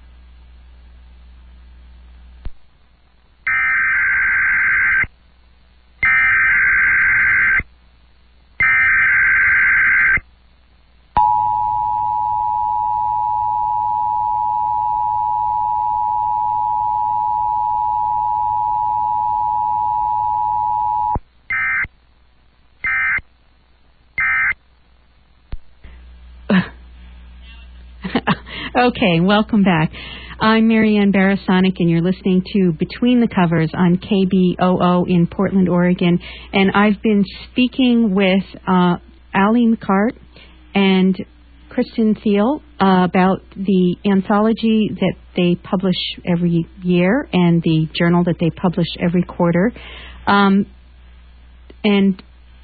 S11: Okay, welcome back. I'm Marianne Barasonic, and you're listening to Between the Covers on K B O O in Portland, Oregon. And I've been speaking with uh, Ali McCart and Kristen Thiel uh, about the anthology that they publish every year and the journal that they publish every quarter. Um, and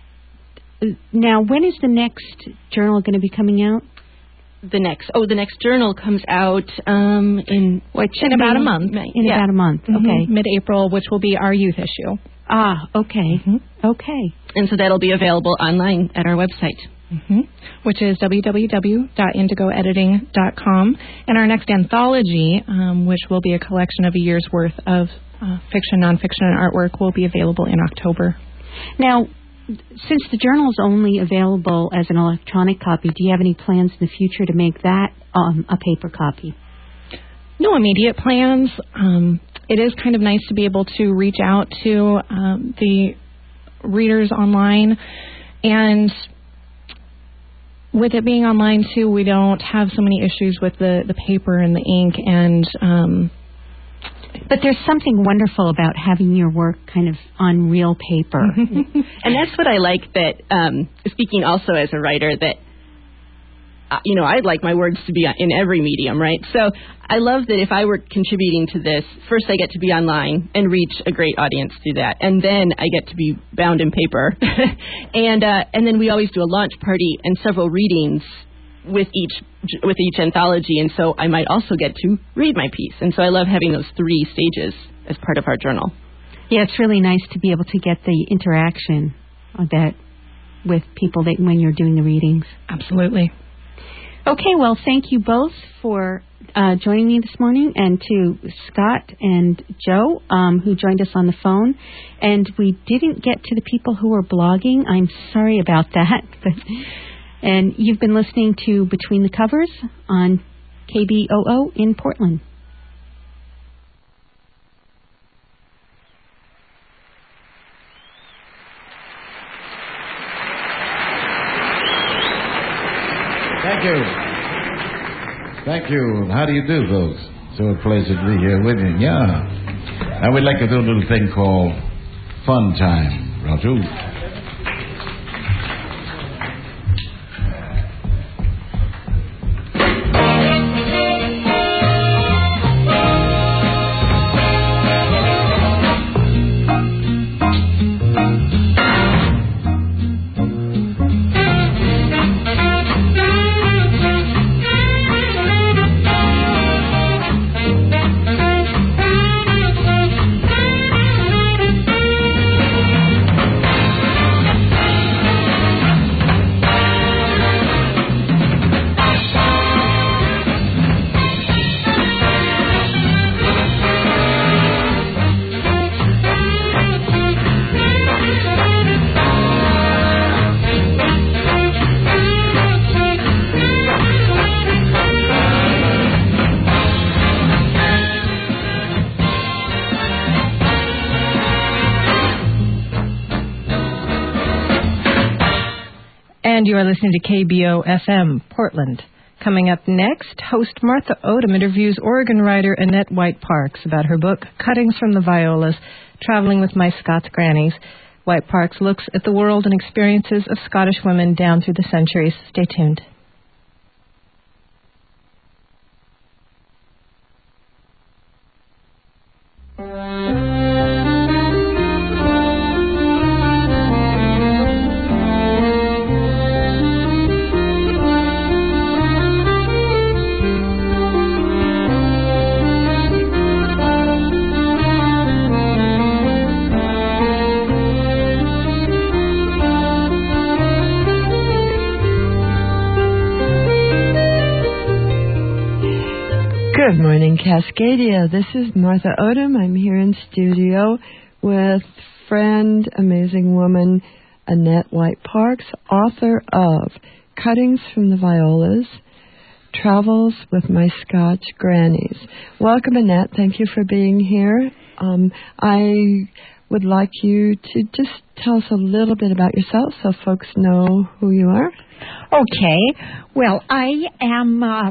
S11: now, when is the next journal going to be coming out?
S13: The next, oh, the next journal comes out um, in
S12: which in about a month.
S11: In
S12: yeah.
S11: about a month, okay,
S12: mm-hmm. Mid-April, which will be our youth issue.
S11: Ah, okay, mm-hmm. okay,
S13: and so that'll be available online at our website,
S12: mm-hmm. which is w w w dot indigo editing dot com. And our next anthology, um, which will be a collection of a year's worth of uh, fiction, nonfiction, and artwork, will be available in October.
S11: Now, since the journal is only available as an electronic copy, do you have any plans in the future to make that um, a paper copy?
S12: No immediate plans. Um, it is kind of nice to be able to reach out to um, the readers online. And with it being online, too, we don't have so many issues with the, the paper and the ink and... Um,
S11: But there's something wonderful about having your work kind of on real paper.
S13: And that's what I like that, um, speaking also as a writer, that, uh, you know, I'd like my words to be in every medium, right? So I love that if I were contributing to this, first I get to be online and reach a great audience through that. And then I get to be bound in paper. and uh, and then we always do a launch party and several readings with each with each anthology, and so I might also get to read my piece. And so I love having those three stages as part of our journal.
S11: Yeah, it's really nice to be able to get the interaction that with people that when you're doing the readings.
S12: Absolutely.
S11: Okay, well, thank you both for uh, joining me this morning, and to Scott and Joe, um, who joined us on the phone. And we didn't get to the people who were blogging. I'm sorry about that, but... And you've been listening to Between the Covers on K B O O in Portland.
S17: Thank you. Thank you. How do you do, folks? So a pleasure to be here with you. Yeah. I would like to do a little thing called Fun Time. Raju.
S11: And you are listening to K B O F M, Portland. Coming up next, host Martha Odom interviews Oregon writer Annette White Parks about her book, Cuttings from the Violas, Traveling with My Scots Grannies. White Parks looks at the world and experiences of Scottish women down through the centuries. Stay tuned.
S18: Good morning, Cascadia. This is Martha Odom. I'm here in studio with friend, amazing woman, Annette White Parks, author of Cuttings from the Violas, Travels with My Scotch Grannies. Welcome, Annette. Thank you for being here. Um, I would like you to just tell us a little bit about yourself so folks know who you are.
S19: Okay. Well, I am... Uh,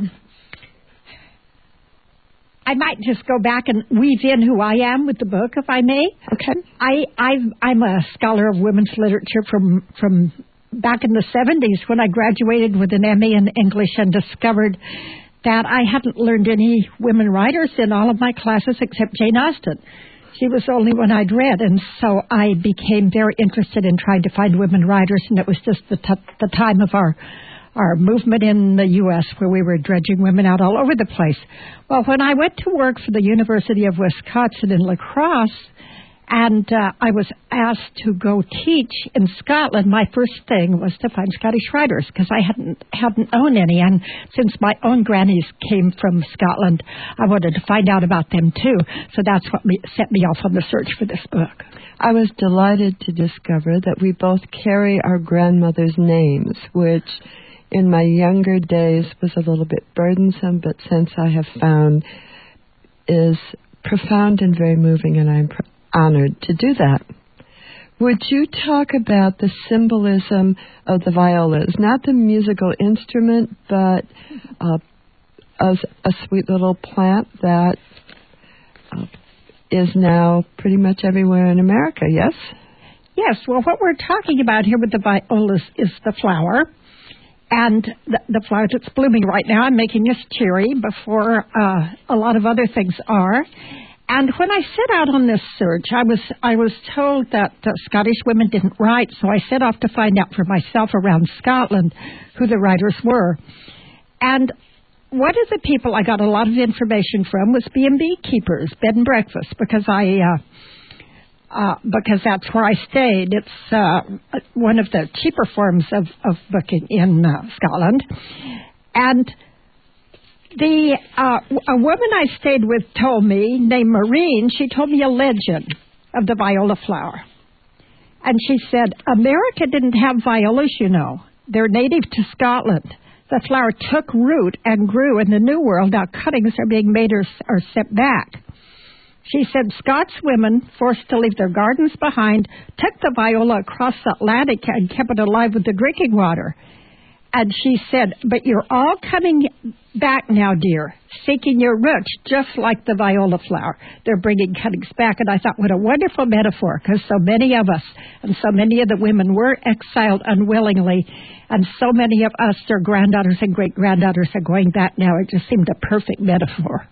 S19: I might just go back and weave in who I am with the book, if I may.
S18: Okay.
S19: I, I've, I'm a scholar of women's literature from from back in the seventies when I graduated with an M A in English and discovered that I hadn't learned any women writers in all of my classes except Jane Austen. She was the only one I'd read, and so I became very interested in trying to find women writers, and it was just the, t- the time of our our movement in the U S where we were dredging women out all over the place. Well, when I went to work for the University of Wisconsin in La Crosse, and uh, I was asked to go teach in Scotland, my first thing was to find Scottish writers, because I hadn't hadn't known any. And since my own grannies came from Scotland, I wanted to find out about them too. So that's what me, set me off on the search for this book.
S18: I was delighted to discover that we both carry our grandmother's names, which in my younger days was a little bit burdensome, but since I have found is profound and very moving, and I'm pr- honored to do that. Would you talk about the symbolism of the violas, not the musical instrument, but uh, as a sweet little plant that uh, is now pretty much everywhere in America, yes?
S19: Yes, well, what we're talking about here with the violas is the flower. And the, the flower that's blooming right now, I'm making this cherry before uh, a lot of other things are. And when I set out on this search, I was I was told that uh, Scottish women didn't write, so I set off to find out for myself around Scotland who the writers were. And one of the people I got a lot of information from was B and B keepers, bed and breakfast, because I... Uh, Uh, because that's where I stayed. It's uh, one of the cheaper forms of, of booking in uh, Scotland. And the uh, a woman I stayed with told me, named Maureen, she told me a legend of the viola flower. And she said, America didn't have violas, you know. They're native to Scotland. The flower took root and grew in the New World. Now cuttings are being made or, or sent back. She said Scots women, forced to leave their gardens behind, took the viola across the Atlantic and kept it alive with the drinking water. And she said, but you're all coming back now, dear, seeking your roots, just like the viola flower. They're bringing cuttings back. And I thought, what a wonderful metaphor, because so many of us and so many of the women were exiled unwillingly, and so many of us, their granddaughters and great-granddaughters, are going back now. It just seemed a perfect metaphor.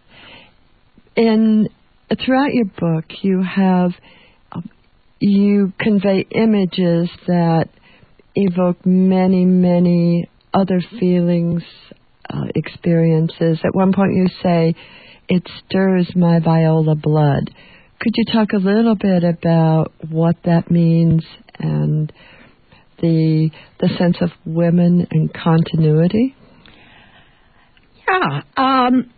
S18: In Throughout your book, you have, uh, you convey images that evoke many, many other feelings, uh, experiences. At one point you say, it stirs my viola blood. Could you talk a little bit about what that means and the the sense of women and continuity?
S19: Yeah, um...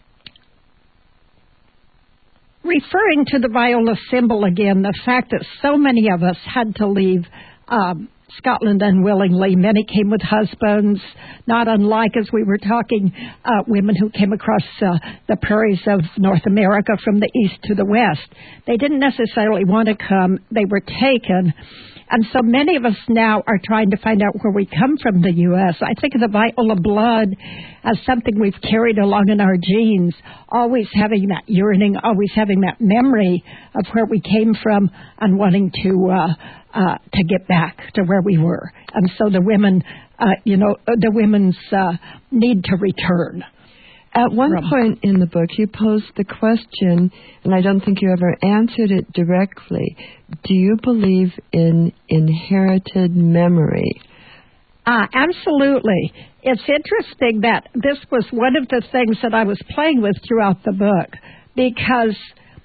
S19: referring to the viola symbol again, the fact that so many of us had to leave um, Scotland unwillingly. Many came with husbands, not unlike, as we were talking, uh, women who came across uh, the prairies of North America from the east to the west. They didn't necessarily want to come. They were taken. And so many of us now are trying to find out where we come from, the U S. I think of the Viola blood as something we've carried along in our genes, always having that yearning, always having that memory of where we came from and wanting to uh, uh, to get back to where we were. And so the women, uh, you know, the women's uh, need to return.
S18: At one point in the book, you posed the question, and I don't think you ever answered it directly. Do you believe in inherited memory?
S19: Uh, absolutely. It's interesting that this was one of the things that I was playing with throughout the book, because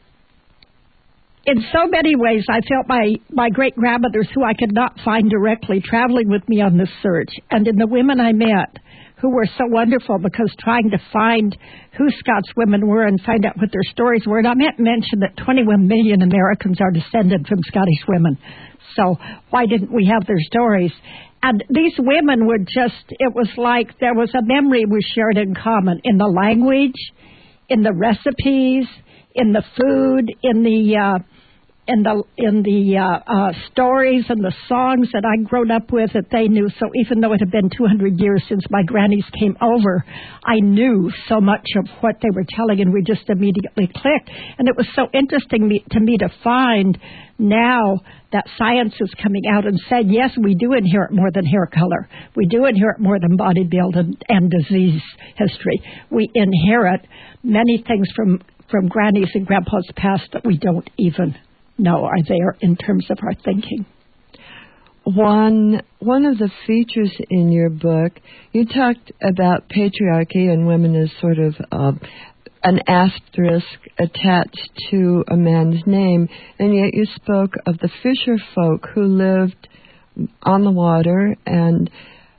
S19: in so many ways I felt my, my great-grandmothers, who I could not find directly, traveling with me on this search, and in the women I met, who were so wonderful, because trying to find who Scots women were and find out what their stories were. And I meant to mention that twenty-one million Americans are descended from Scottish women. So why didn't we have their stories? And these women were just, it was like there was a memory we shared in common in the language, in the recipes, in the food, in the... Uh, in the in the uh, uh, stories and the songs that I'd grown up with that they knew. So even though it had been two hundred years since my grannies came over, I knew so much of what they were telling, and we just immediately clicked. And it was so interesting me, to me to find now that science is coming out and said, yes, we do inherit more than hair color. We do inherit more than body build and, and disease history. We inherit many things from, from grannies and grandpas past that we don't even know are there in terms of our thinking.
S18: One one of the features in your book, you talked about patriarchy and women as sort of uh, an asterisk attached to a man's name, and yet you spoke of the fisher folk who lived on the water and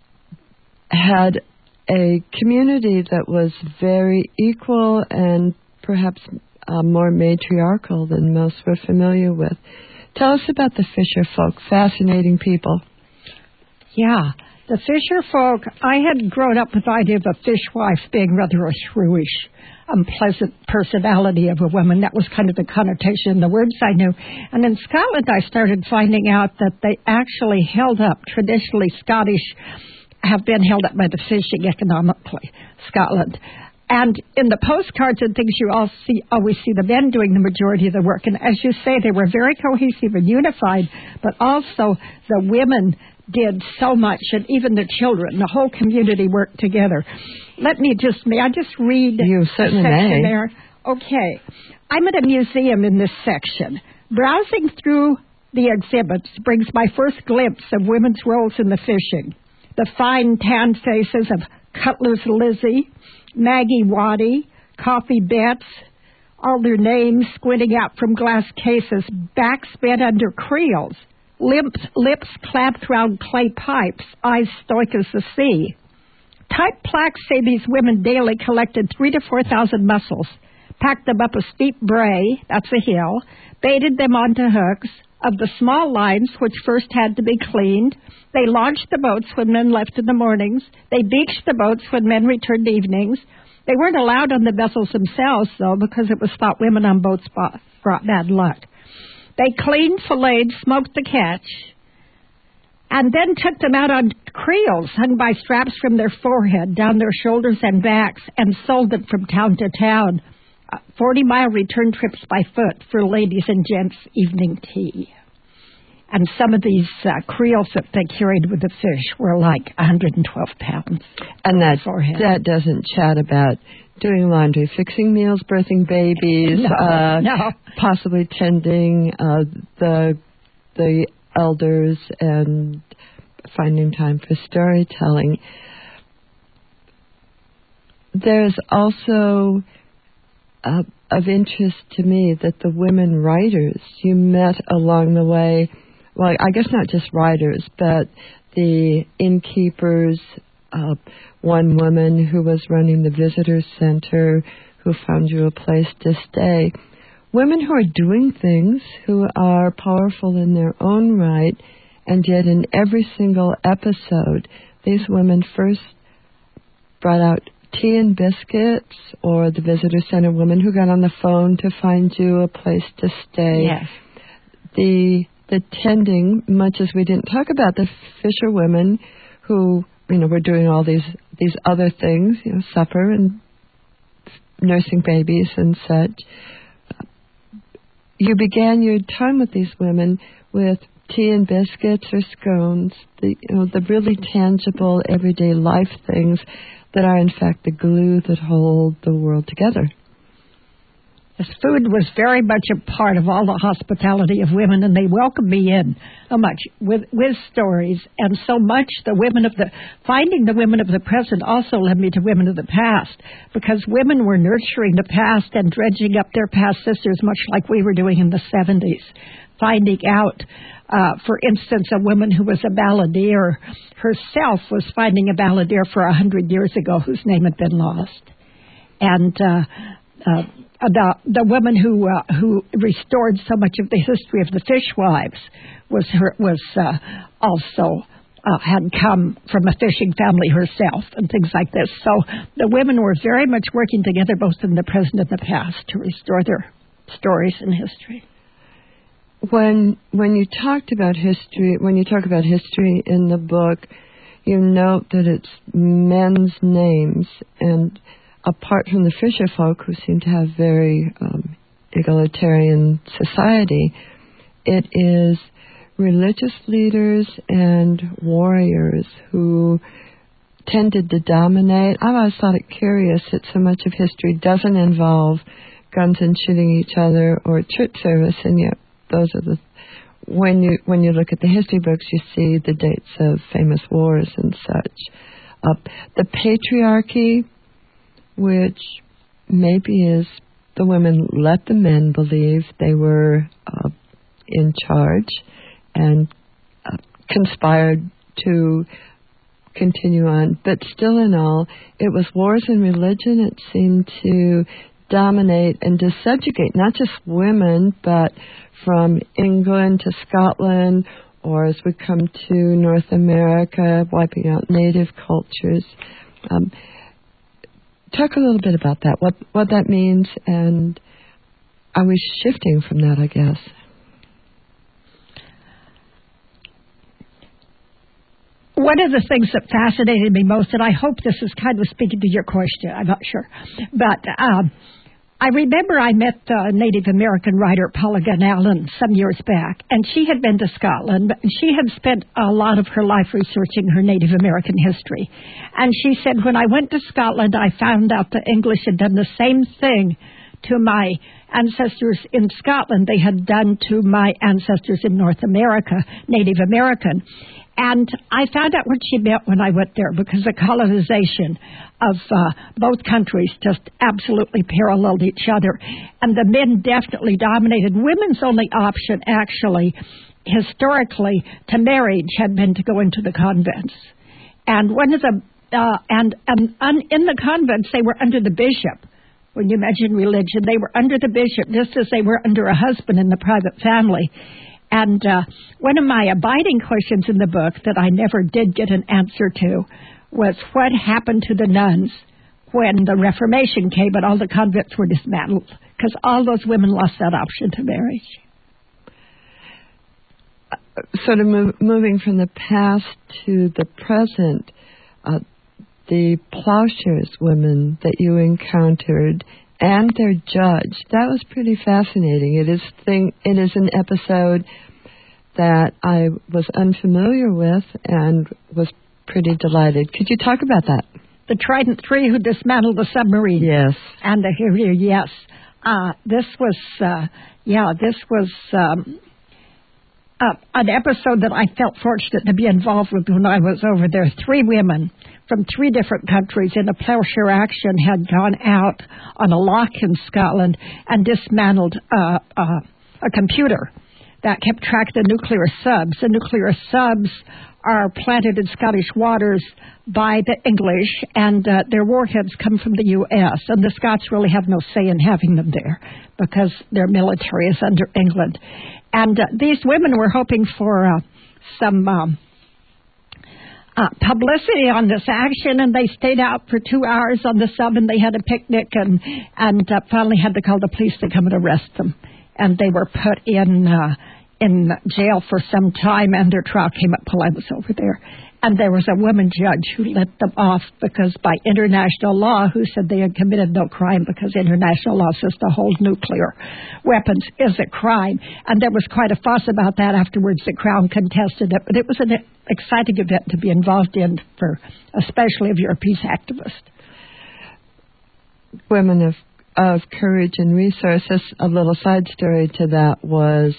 S18: had a community that was very equal and perhaps Uh, more matriarchal than most we're familiar with. Tell us about the fisher folk, fascinating people.
S19: Yeah, the fisher folk, I had grown up with the idea of a fishwife being rather a shrewish, unpleasant personality of a woman. That was kind of the connotation, the words I knew. And in Scotland, I started finding out that they actually held up, traditionally Scottish, have been held up by the fishing economically, Scotland. And in the postcards and things, you all see, always see the men doing the majority of the work. And as you say, they were very cohesive and unified, but also the women did so much, and even the children, the whole community worked together. Let me just, may I just read
S18: you certainly
S19: a section
S18: may.
S19: there? Okay. I'm at a museum in this section. Browsing through the exhibits brings my first glimpse of women's roles in the fishing. The fine tanned faces of Cutler's Lizzie, Maggie Waddy, Coffee Betts, all their names squinting out from glass cases, backs bent under creels, lips, lips clamped round clay pipes, eyes stoic as the sea. Type plaques say these women daily collected three to four thousand mussels, packed them up a steep brae, that's a hill, baited them onto hooks. Of the small lines, which first had to be cleaned, they launched the boats when men left in the mornings. They beached the boats when men returned evenings. They weren't allowed on the vessels themselves, though, because it was thought women on boats brought bad luck. They cleaned, filleted, smoked the catch, and then took them out on creels hung by straps from their forehead, down their shoulders and backs, and sold them from town to town. forty-mile return trips by foot for ladies and gents' evening tea. And some of these uh, creels that they carried with the fish were like one hundred twelve pounds.
S18: And that,
S19: forehead.
S18: that doesn't chat about doing laundry, fixing meals, birthing babies,
S19: no,
S18: uh,
S19: no.
S18: possibly tending uh, the the elders and finding time for storytelling. There's also Uh, of interest to me that the women writers you met along the way, well, I guess not just writers, but the innkeepers, uh, one woman who was running the visitor center who found you a place to stay, women who are doing things, who are powerful in their own right, and yet in every single episode, these women first brought out tea and biscuits, or the visitor center woman who got on the phone to find you a place to stay.
S19: Yes.
S18: The the tending, much as we didn't talk about the fisherwomen who, you know, were doing all these these other things, you know, supper and nursing babies and such. You began your time with these women with tea and biscuits or scones, the you know the really tangible everyday life things that are in fact the glue that hold the world together.
S19: This food was very much a part of all the hospitality of women, and they welcomed me in so much with with stories, and so much the women of the finding the women of the present also led me to women of the past, because women were nurturing the past and dredging up their past sisters, much like we were doing in the seventies, finding out. Uh, for instance, a woman who was a balladeer herself was finding a balladeer for a hundred years ago whose name had been lost, and. Uh, uh, The the woman who uh, who restored so much of the history of the fishwives was her was uh, also uh, had come from a fishing family herself and things like this. So the women were very much working together, both in the present and the past, to restore their stories and history.
S18: When when you talked about history, when you talk about history in the book, you note that it's men's names, and apart from the fisher folk, who seem to have very um, egalitarian society, it is religious leaders and warriors who tended to dominate. I've always thought it curious that so much of history doesn't involve guns and shooting each other or church service, and yet those are the when you when you look at the history books, you see the dates of famous wars and such. Uh, the patriarchy, which maybe is the women let the men believe they were uh, in charge and uh, conspired to continue on. But still in all, it was wars and religion. It seemed to dominate and to subjugate not just women, but from England to Scotland, or as we come to North America, wiping out native cultures. Um, Talk a little bit about that, what what that means, and are we shifting from that, I guess?
S19: One of the things that fascinated me most, and I hope this is kind of speaking to your question, I'm not sure, but um, I remember I met the Native American writer Paula Gunn Allen some years back, and she had been to Scotland, and she had spent a lot of her life researching her Native American history. And she said, when I went to Scotland, I found out the English had done the same thing to my ancestors in Scotland they had done to my ancestors in North America, Native American. And I found out what she meant when I went there, because the colonization of uh, both countries just absolutely paralleled each other. And the men definitely dominated. Women's only option, actually, historically, to marriage had been to go into the convents. And one of the, uh, and, and un, in the convents, they were under the bishop. When you mention religion, they were under the bishop, just as they were under a husband in the private family. And uh, one of my abiding questions in the book that I never did get an answer to was what happened to the nuns when the Reformation came and all the convents were dismantled, because all those women lost that option to marriage.
S18: Uh, sort of move, moving from the past to the present, uh, the Plowshares women that you encountered and their judge, that was pretty fascinating. It is thing. It is an episode that I was unfamiliar with and was pretty delighted. Could you talk about that?
S19: The Trident Three who dismantled the submarine.
S18: Yes.
S19: And the here, here, yes. Uh, this was, uh, yeah, this was um, uh, an episode that I felt fortunate to be involved with when I was over there. Three women from three different countries in a plowshare action had gone out on a lock in Scotland and dismantled uh, uh, a computer that kept track of the nuclear subs. The nuclear subs are planted in Scottish waters by the English, and uh, their warheads come from the U S, and the Scots really have no say in having them there because their military is under England. And uh, these women were hoping for uh, some um, uh, publicity on this action, and they stayed out for two hours on the sub, and they had a picnic, and, and uh, finally had to call the police to come and arrest them. And they were put in uh, in jail for some time, and their trial came up while I was over there. And there was a woman judge who let them off because by international law, who said they had committed no crime because international law says to hold nuclear weapons is a crime. And there was quite a fuss about that afterwards. The Crown contested it. But it was an exciting event to be involved in, for especially if you're a peace activist.
S18: Women of, of Courage and Resources, a little side story to that was,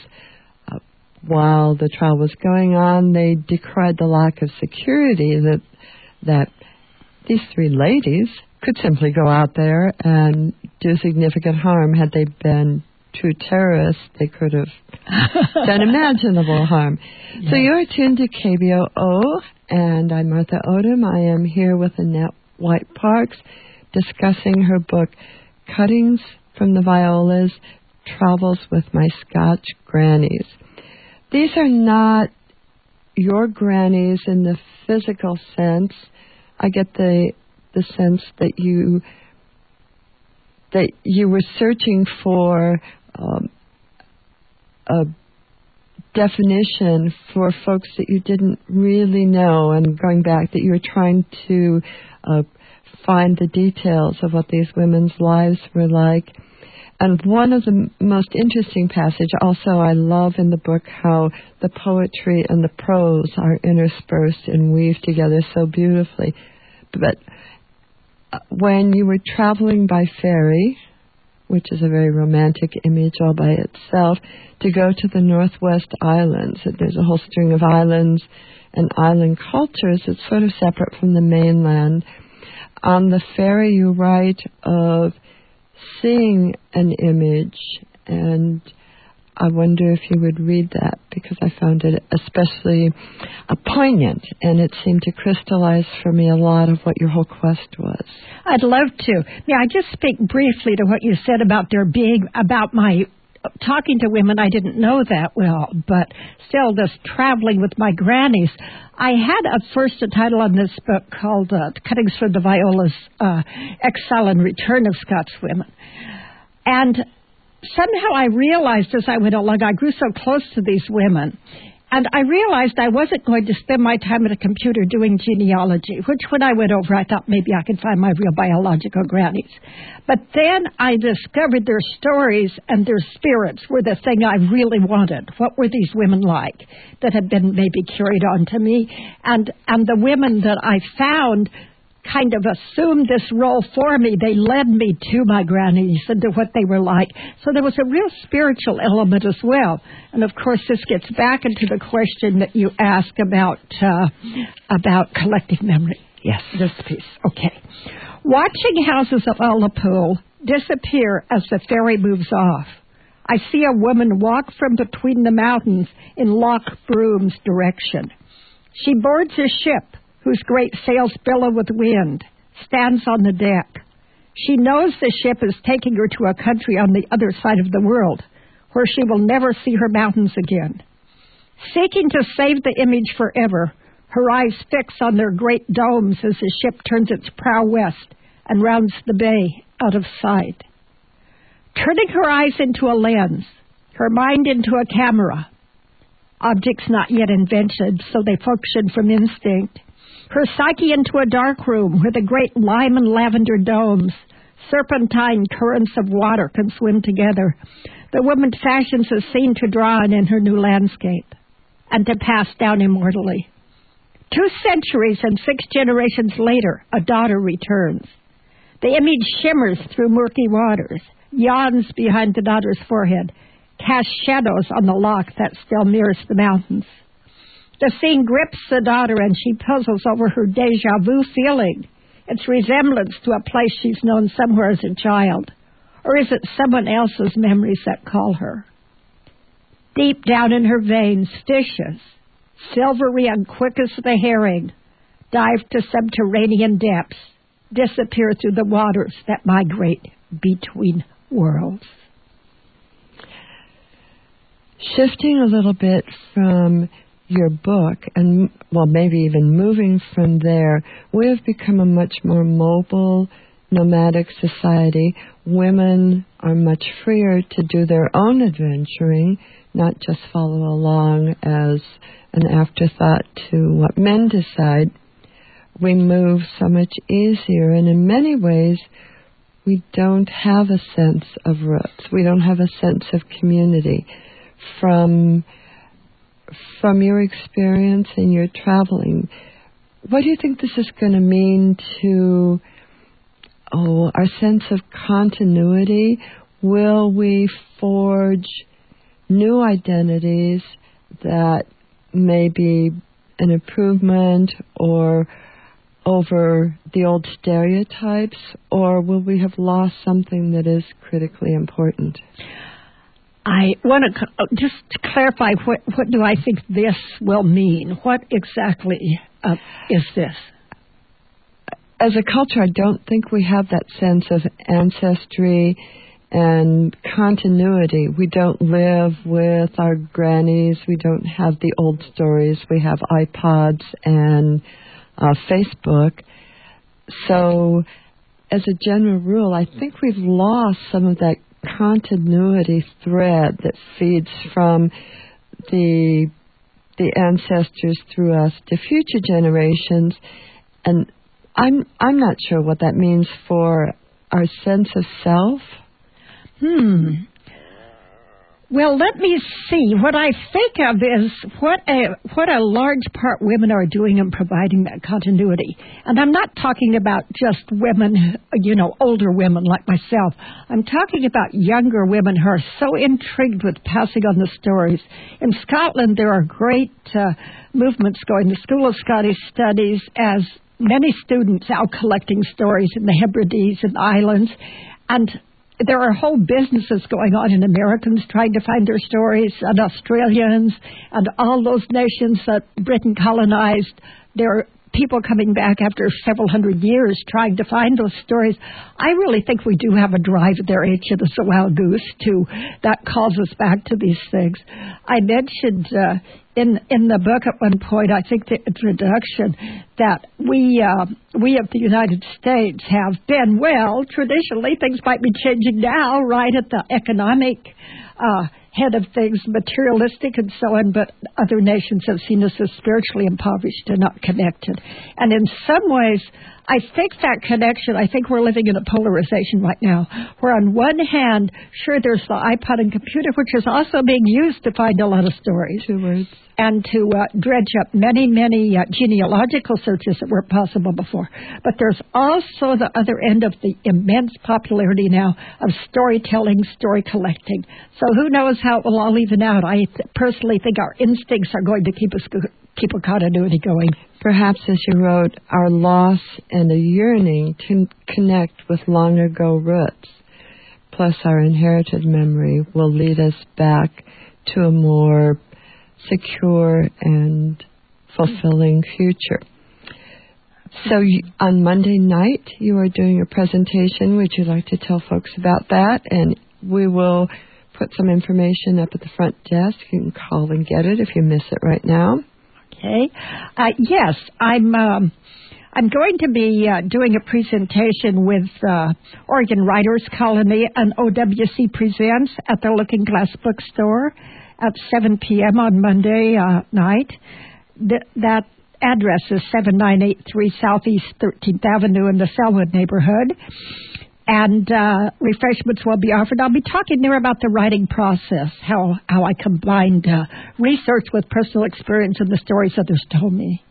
S18: while the trial was going on, they decried the lack of security that that these three ladies could simply go out there and do significant harm. Had they been true terrorists, they could have done imaginable harm. Yeah. So you're tuned to K B O O, and I'm Martha Odom. I am here with Annette White Parks discussing her book, Cuttings from the Violas, Travels with My Scotch Grannies. These are not your grannies in the physical sense. I get the the sense that you that you were searching for um, a definition for folks that you didn't really know, and going back that you were trying to uh, find the details of what these women's lives were like. And one of the most interesting passages, also I love in the book how the poetry and the prose are interspersed and weaved together so beautifully. But when you were traveling by ferry, which is a very romantic image all by itself, to go to the Northwest Islands, there's a whole string of islands and island cultures that's sort of separate from the mainland. On the ferry you write of seeing an image, and I wonder if you would read that, because I found it especially uh, poignant, and it seemed to crystallize for me a lot of what your whole quest was.
S19: I'd love to. May I just speak briefly to what you said about there being, about my talking to women? I didn't know that well, but still, this traveling with my grannies. I had at first a title on this book called uh, Cuttings from the Violas, uh, Exile and Return of Scots Women. And somehow I realized as I went along, I grew so close to these women, and I realized I wasn't going to spend my time at a computer doing genealogy, which when I went over, I thought maybe I could find my real biological grannies. But then I discovered their stories and their spirits were the thing I really wanted. What were these women like that had been maybe carried on to me? And, and the women that I found kind of assumed this role for me. They led me to my grannies and to what they were like. So there was a real spiritual element as well. And of course, this gets back into the question that you asked about uh, about collective memory. Yes, this piece. Okay. Watching houses of Ullapool disappear as the ferry moves off, I see a woman walk from between the mountains in Loch Broom's direction. She boards a ship whose great sails billow with wind, stands on the deck. She knows the ship is taking her to a country on the other side of the world, where she will never see her mountains again. Seeking to save the image forever, her eyes fix on their great domes as the ship turns its prow west and rounds the bay out of sight. Turning her eyes into a lens, her mind into a camera, objects not yet invented, so they function from instinct, her psyche into a dark room where the great lime and lavender domes, serpentine currents of water can swim together. The woman fashions a scene to draw on in her new landscape and to pass down immortally. Two centuries and six generations later, a daughter returns. The image shimmers through murky waters, yawns behind the daughter's forehead, casts shadows on the loch that still mirrors the mountains. The scene grips the daughter, and she puzzles over her déjà vu feeling, its resemblance to a place she's known somewhere as a child. Or is it someone else's memories that call her? Deep down in her veins, fishes, silvery and quick as the herring, dive to subterranean depths, disappear through the waters that migrate between worlds.
S18: Shifting a little bit from your book, and well, maybe even moving from there, we have become a much more mobile, nomadic society. Women are much freer to do their own adventuring, not just follow along as an afterthought to what men decide. We move so much easier, and in many ways, we don't have a sense of roots. We don't have a sense of community. From from your experience and your traveling, what do you think this is going to mean to oh, our sense of continuity? Will we forge new identities that may be an improvement or over the old stereotypes, or will we have lost something that is critically important?
S19: I want to just to clarify, what, what do I think this will mean? What exactly uh, is this?
S18: As a culture, I don't think we have that sense of ancestry and continuity. We don't live with our grannies. We don't have the old stories. We have iPods and uh, Facebook. So, as a general rule, I think we've lost some of that continuity thread that feeds from the the ancestors through us to future generations, and I'm I'm not sure what that means for our sense of self.
S19: Hmm. Well, let me see. What I think of is what a what a large part women are doing in providing that continuity. And I'm not talking about just women, you know, older women like myself. I'm talking about younger women who are so intrigued with passing on the stories. In Scotland, there are great uh, movements going. The School of Scottish Studies, as many students out collecting stories in the Hebrides and islands, and there are whole businesses going on in Americans trying to find their stories, and Australians, and all those nations that Britain colonized. There are people coming back after several hundred years trying to find those stories. I really think we do have a drive there, H of the wild goose, too, that calls us back to these things. I mentioned uh, in in the book at one point, I think the introduction, that we uh, we of the United States have been, well, traditionally, things might be changing now, right at the economic uh, head of things, materialistic and so on, but other nations have seen us as spiritually impoverished and not connected. And in some ways, I think that connection, I think we're living in a polarization right now, where on one hand, sure, there's the iPod and computer, which is also being used to find a lot of stories.
S18: Two words.
S19: And to uh, dredge up many, many uh, genealogical searches that weren't possible before. But there's also the other end of the immense popularity now of storytelling, story collecting. So who knows how it will all even out. I th- personally think our instincts are going to keep us go- keep a continuity going.
S18: Perhaps, as you wrote, our loss and a yearning to connect with long ago roots, plus our inherited memory, will lead us back to a more secure and fulfilling future. So you, on Monday night, you are doing your presentation. Would you like to tell folks about that? And we will put some information up at the front desk. You can call and get it if you miss it right now.
S19: Okay. Uh, yes, I'm um, I'm going to be uh, doing a presentation with uh, Oregon Writers Colony and O W C Presents at the Looking Glass Bookstore at seven p.m. on Monday uh, night. Th- that address is seven nine eight three Southeast thirteenth Avenue in the Selwood neighborhood. And uh, refreshments will be offered. I'll be talking there about the writing process, how, how I combined uh, research with personal experience and the stories others told me.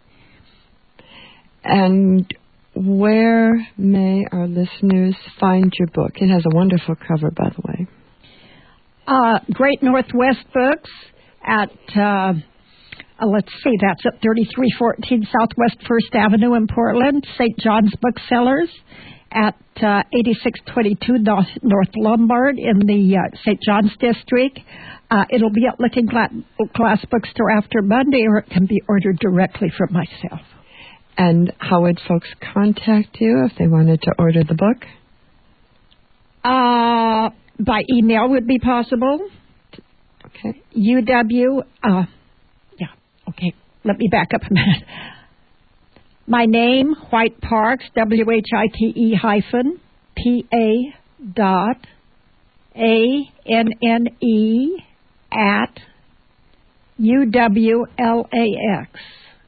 S18: And where may our listeners find your book? It has a wonderful cover, by the way.
S19: Uh, Great Northwest Books at, uh, uh, let's see, that's at thirty-three fourteen Southwest First Avenue in Portland. Saint John's Booksellers at uh, eighty-six twenty-two North, North Lombard in the uh, Saint John's District. Uh, it'll be at Looking Glass, Glass Bookstore after Monday, or it can be ordered directly from myself.
S18: And how would folks contact you if they wanted to order the book?
S19: Uh, by email would be possible.
S18: Okay.
S19: U W, uh, yeah, okay, let me back up a minute. My name, White Parks, W H I T E hyphen, P A dot, A N N E, at U W L A X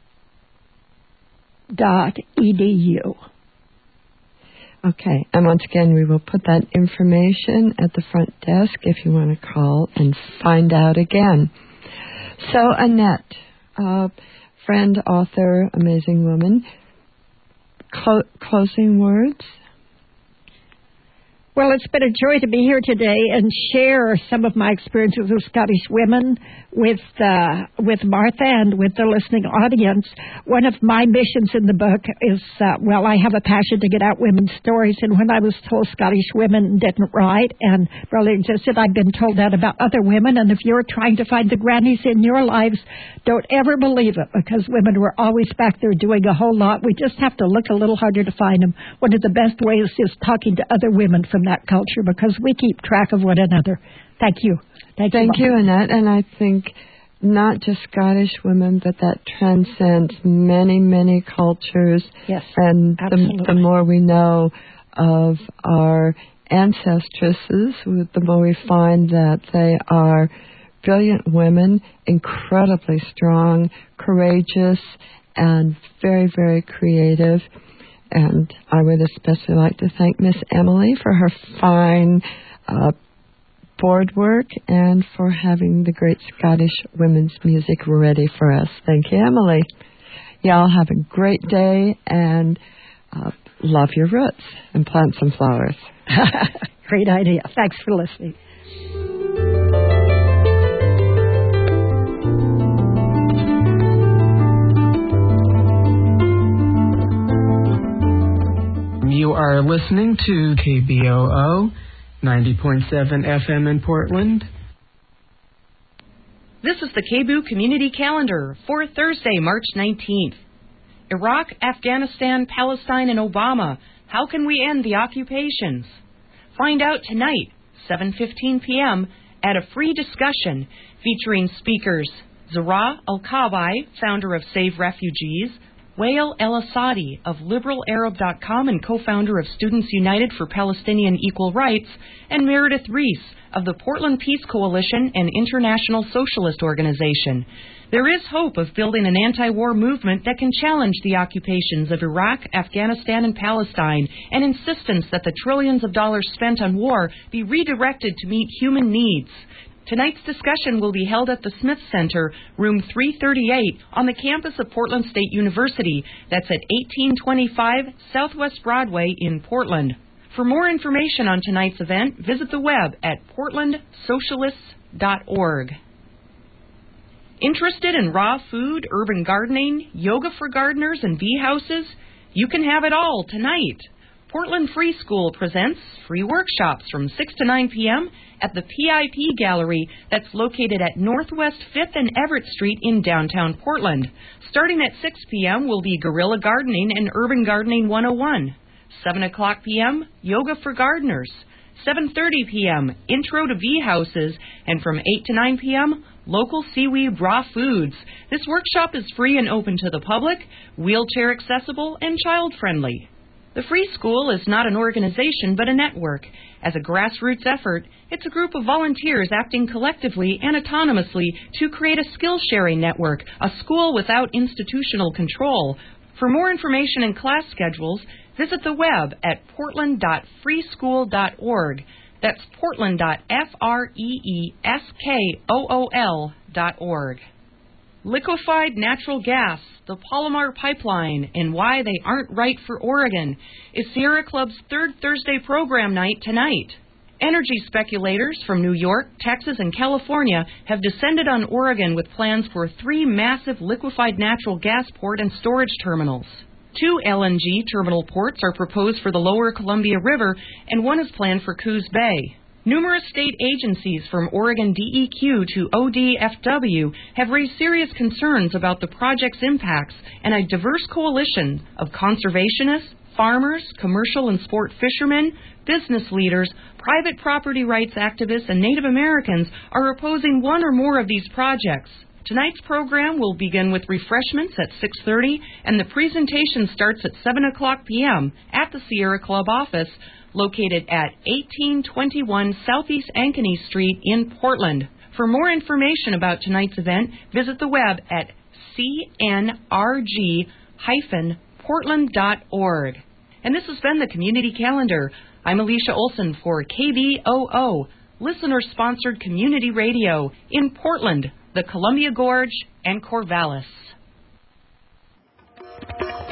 S19: dot E D U.
S18: Okay, and once again, we will put that information at the front desk if you want to call and find out again. So, Annette, uh, friend, author, amazing woman, clo- closing words?
S19: Well, it's been a joy to be here today and share some of my experiences with Scottish women, with uh, with Martha and with the listening audience. One of my missions in the book is, uh, well, I have a passion to get out women's stories, and when I was told Scottish women didn't write and barely existed, I've been told that about other women, and if you're trying to find the grannies in your lives, don't ever believe it, because women were always back there doing a whole lot. We just have to look a little harder to find them. One of the best ways is talking to other women from that culture, because we keep track of one another. Thank you. Thank,
S18: Thank
S19: you,
S18: you, Annette. And I think not just Scottish women, but that transcends many, many cultures.
S19: Yes,
S18: and the, the more we know of our ancestresses, the more we find that they are brilliant women, incredibly strong, courageous, and very, very creative. And I would especially like to thank Miss Emily for her fine uh, board work and for having the great Scottish women's music ready for us. Thank you, Emily. Y'all have a great day and uh, love your roots and plant some flowers.
S19: Great idea. Thanks for listening.
S20: You are listening to K B O O, ninety point seven F M in Portland.
S21: This is the K B O O Community Calendar for Thursday, March nineteenth. Iraq, Afghanistan, Palestine, and Obama. How can we end the occupations? Find out tonight, seven fifteen p.m., at a free discussion featuring speakers Zahra Al-Kabai, founder of Save Refugees, Wael El-Asadi of Liberal Arab dot com and co-founder of Students United for Palestinian Equal Rights, and Meredith Reese of the Portland Peace Coalition and International Socialist Organization. There is hope of building an anti-war movement that can challenge the occupations of Iraq, Afghanistan, and Palestine, and insistence that the trillions of dollars spent on war be redirected to meet human needs. Tonight's discussion will be held at the Smith Center, room three thirty-eight, on the campus of Portland State University. That's at eighteen twenty-five Southwest Broadway in Portland. For more information on tonight's event, visit the web at portland socialists dot org. Interested in raw food, urban gardening, yoga for gardeners, and bee houses? You can have it all tonight. Portland Free School presents free workshops from six to nine p.m. at the P I P Gallery that's located at Northwest fifth and Everett Street in downtown Portland. Starting at six p.m. will be Guerrilla Gardening and Urban Gardening one oh one. seven o'clock p.m., Yoga for Gardeners. seven thirty p.m., Intro to Bee Houses. And from eight to nine p.m., Local Seaweed Raw Foods. This workshop is free and open to the public, wheelchair accessible, and child-friendly. The Free School is not an organization but a network. As a grassroots effort, it's a group of volunteers acting collectively and autonomously to create a skill-sharing network, a school without institutional control. For more information and class schedules, visit the web at portland dot free school dot org. That's portland dot freeskool dot org. Liquefied natural gas, the Palomar Pipeline, and why they aren't right for Oregon is Sierra Club's third Thursday program night tonight. Energy speculators from New York, Texas, and California have descended on Oregon with plans for three massive liquefied natural gas port and storage terminals. Two L N G terminal ports are proposed for the lower Columbia River, and one is planned for Coos Bay. Numerous state agencies from Oregon D E Q to O D F W have raised serious concerns about the project's impacts, and a diverse coalition of conservationists, farmers, commercial and sport fishermen, business leaders, private property rights activists, and Native Americans are opposing one or more of these projects. Tonight's program will begin with refreshments at six thirty, and the presentation starts at seven o'clock p.m. at the Sierra Club office, located at eighteen twenty-one Southeast Ankeny Street in Portland. For more information about tonight's event, visit the web at c n r g dash portland dot org. And this has been the Community Calendar. I'm Alicia Olson for K B O O, listener-sponsored community radio in Portland, the Columbia Gorge, and Corvallis.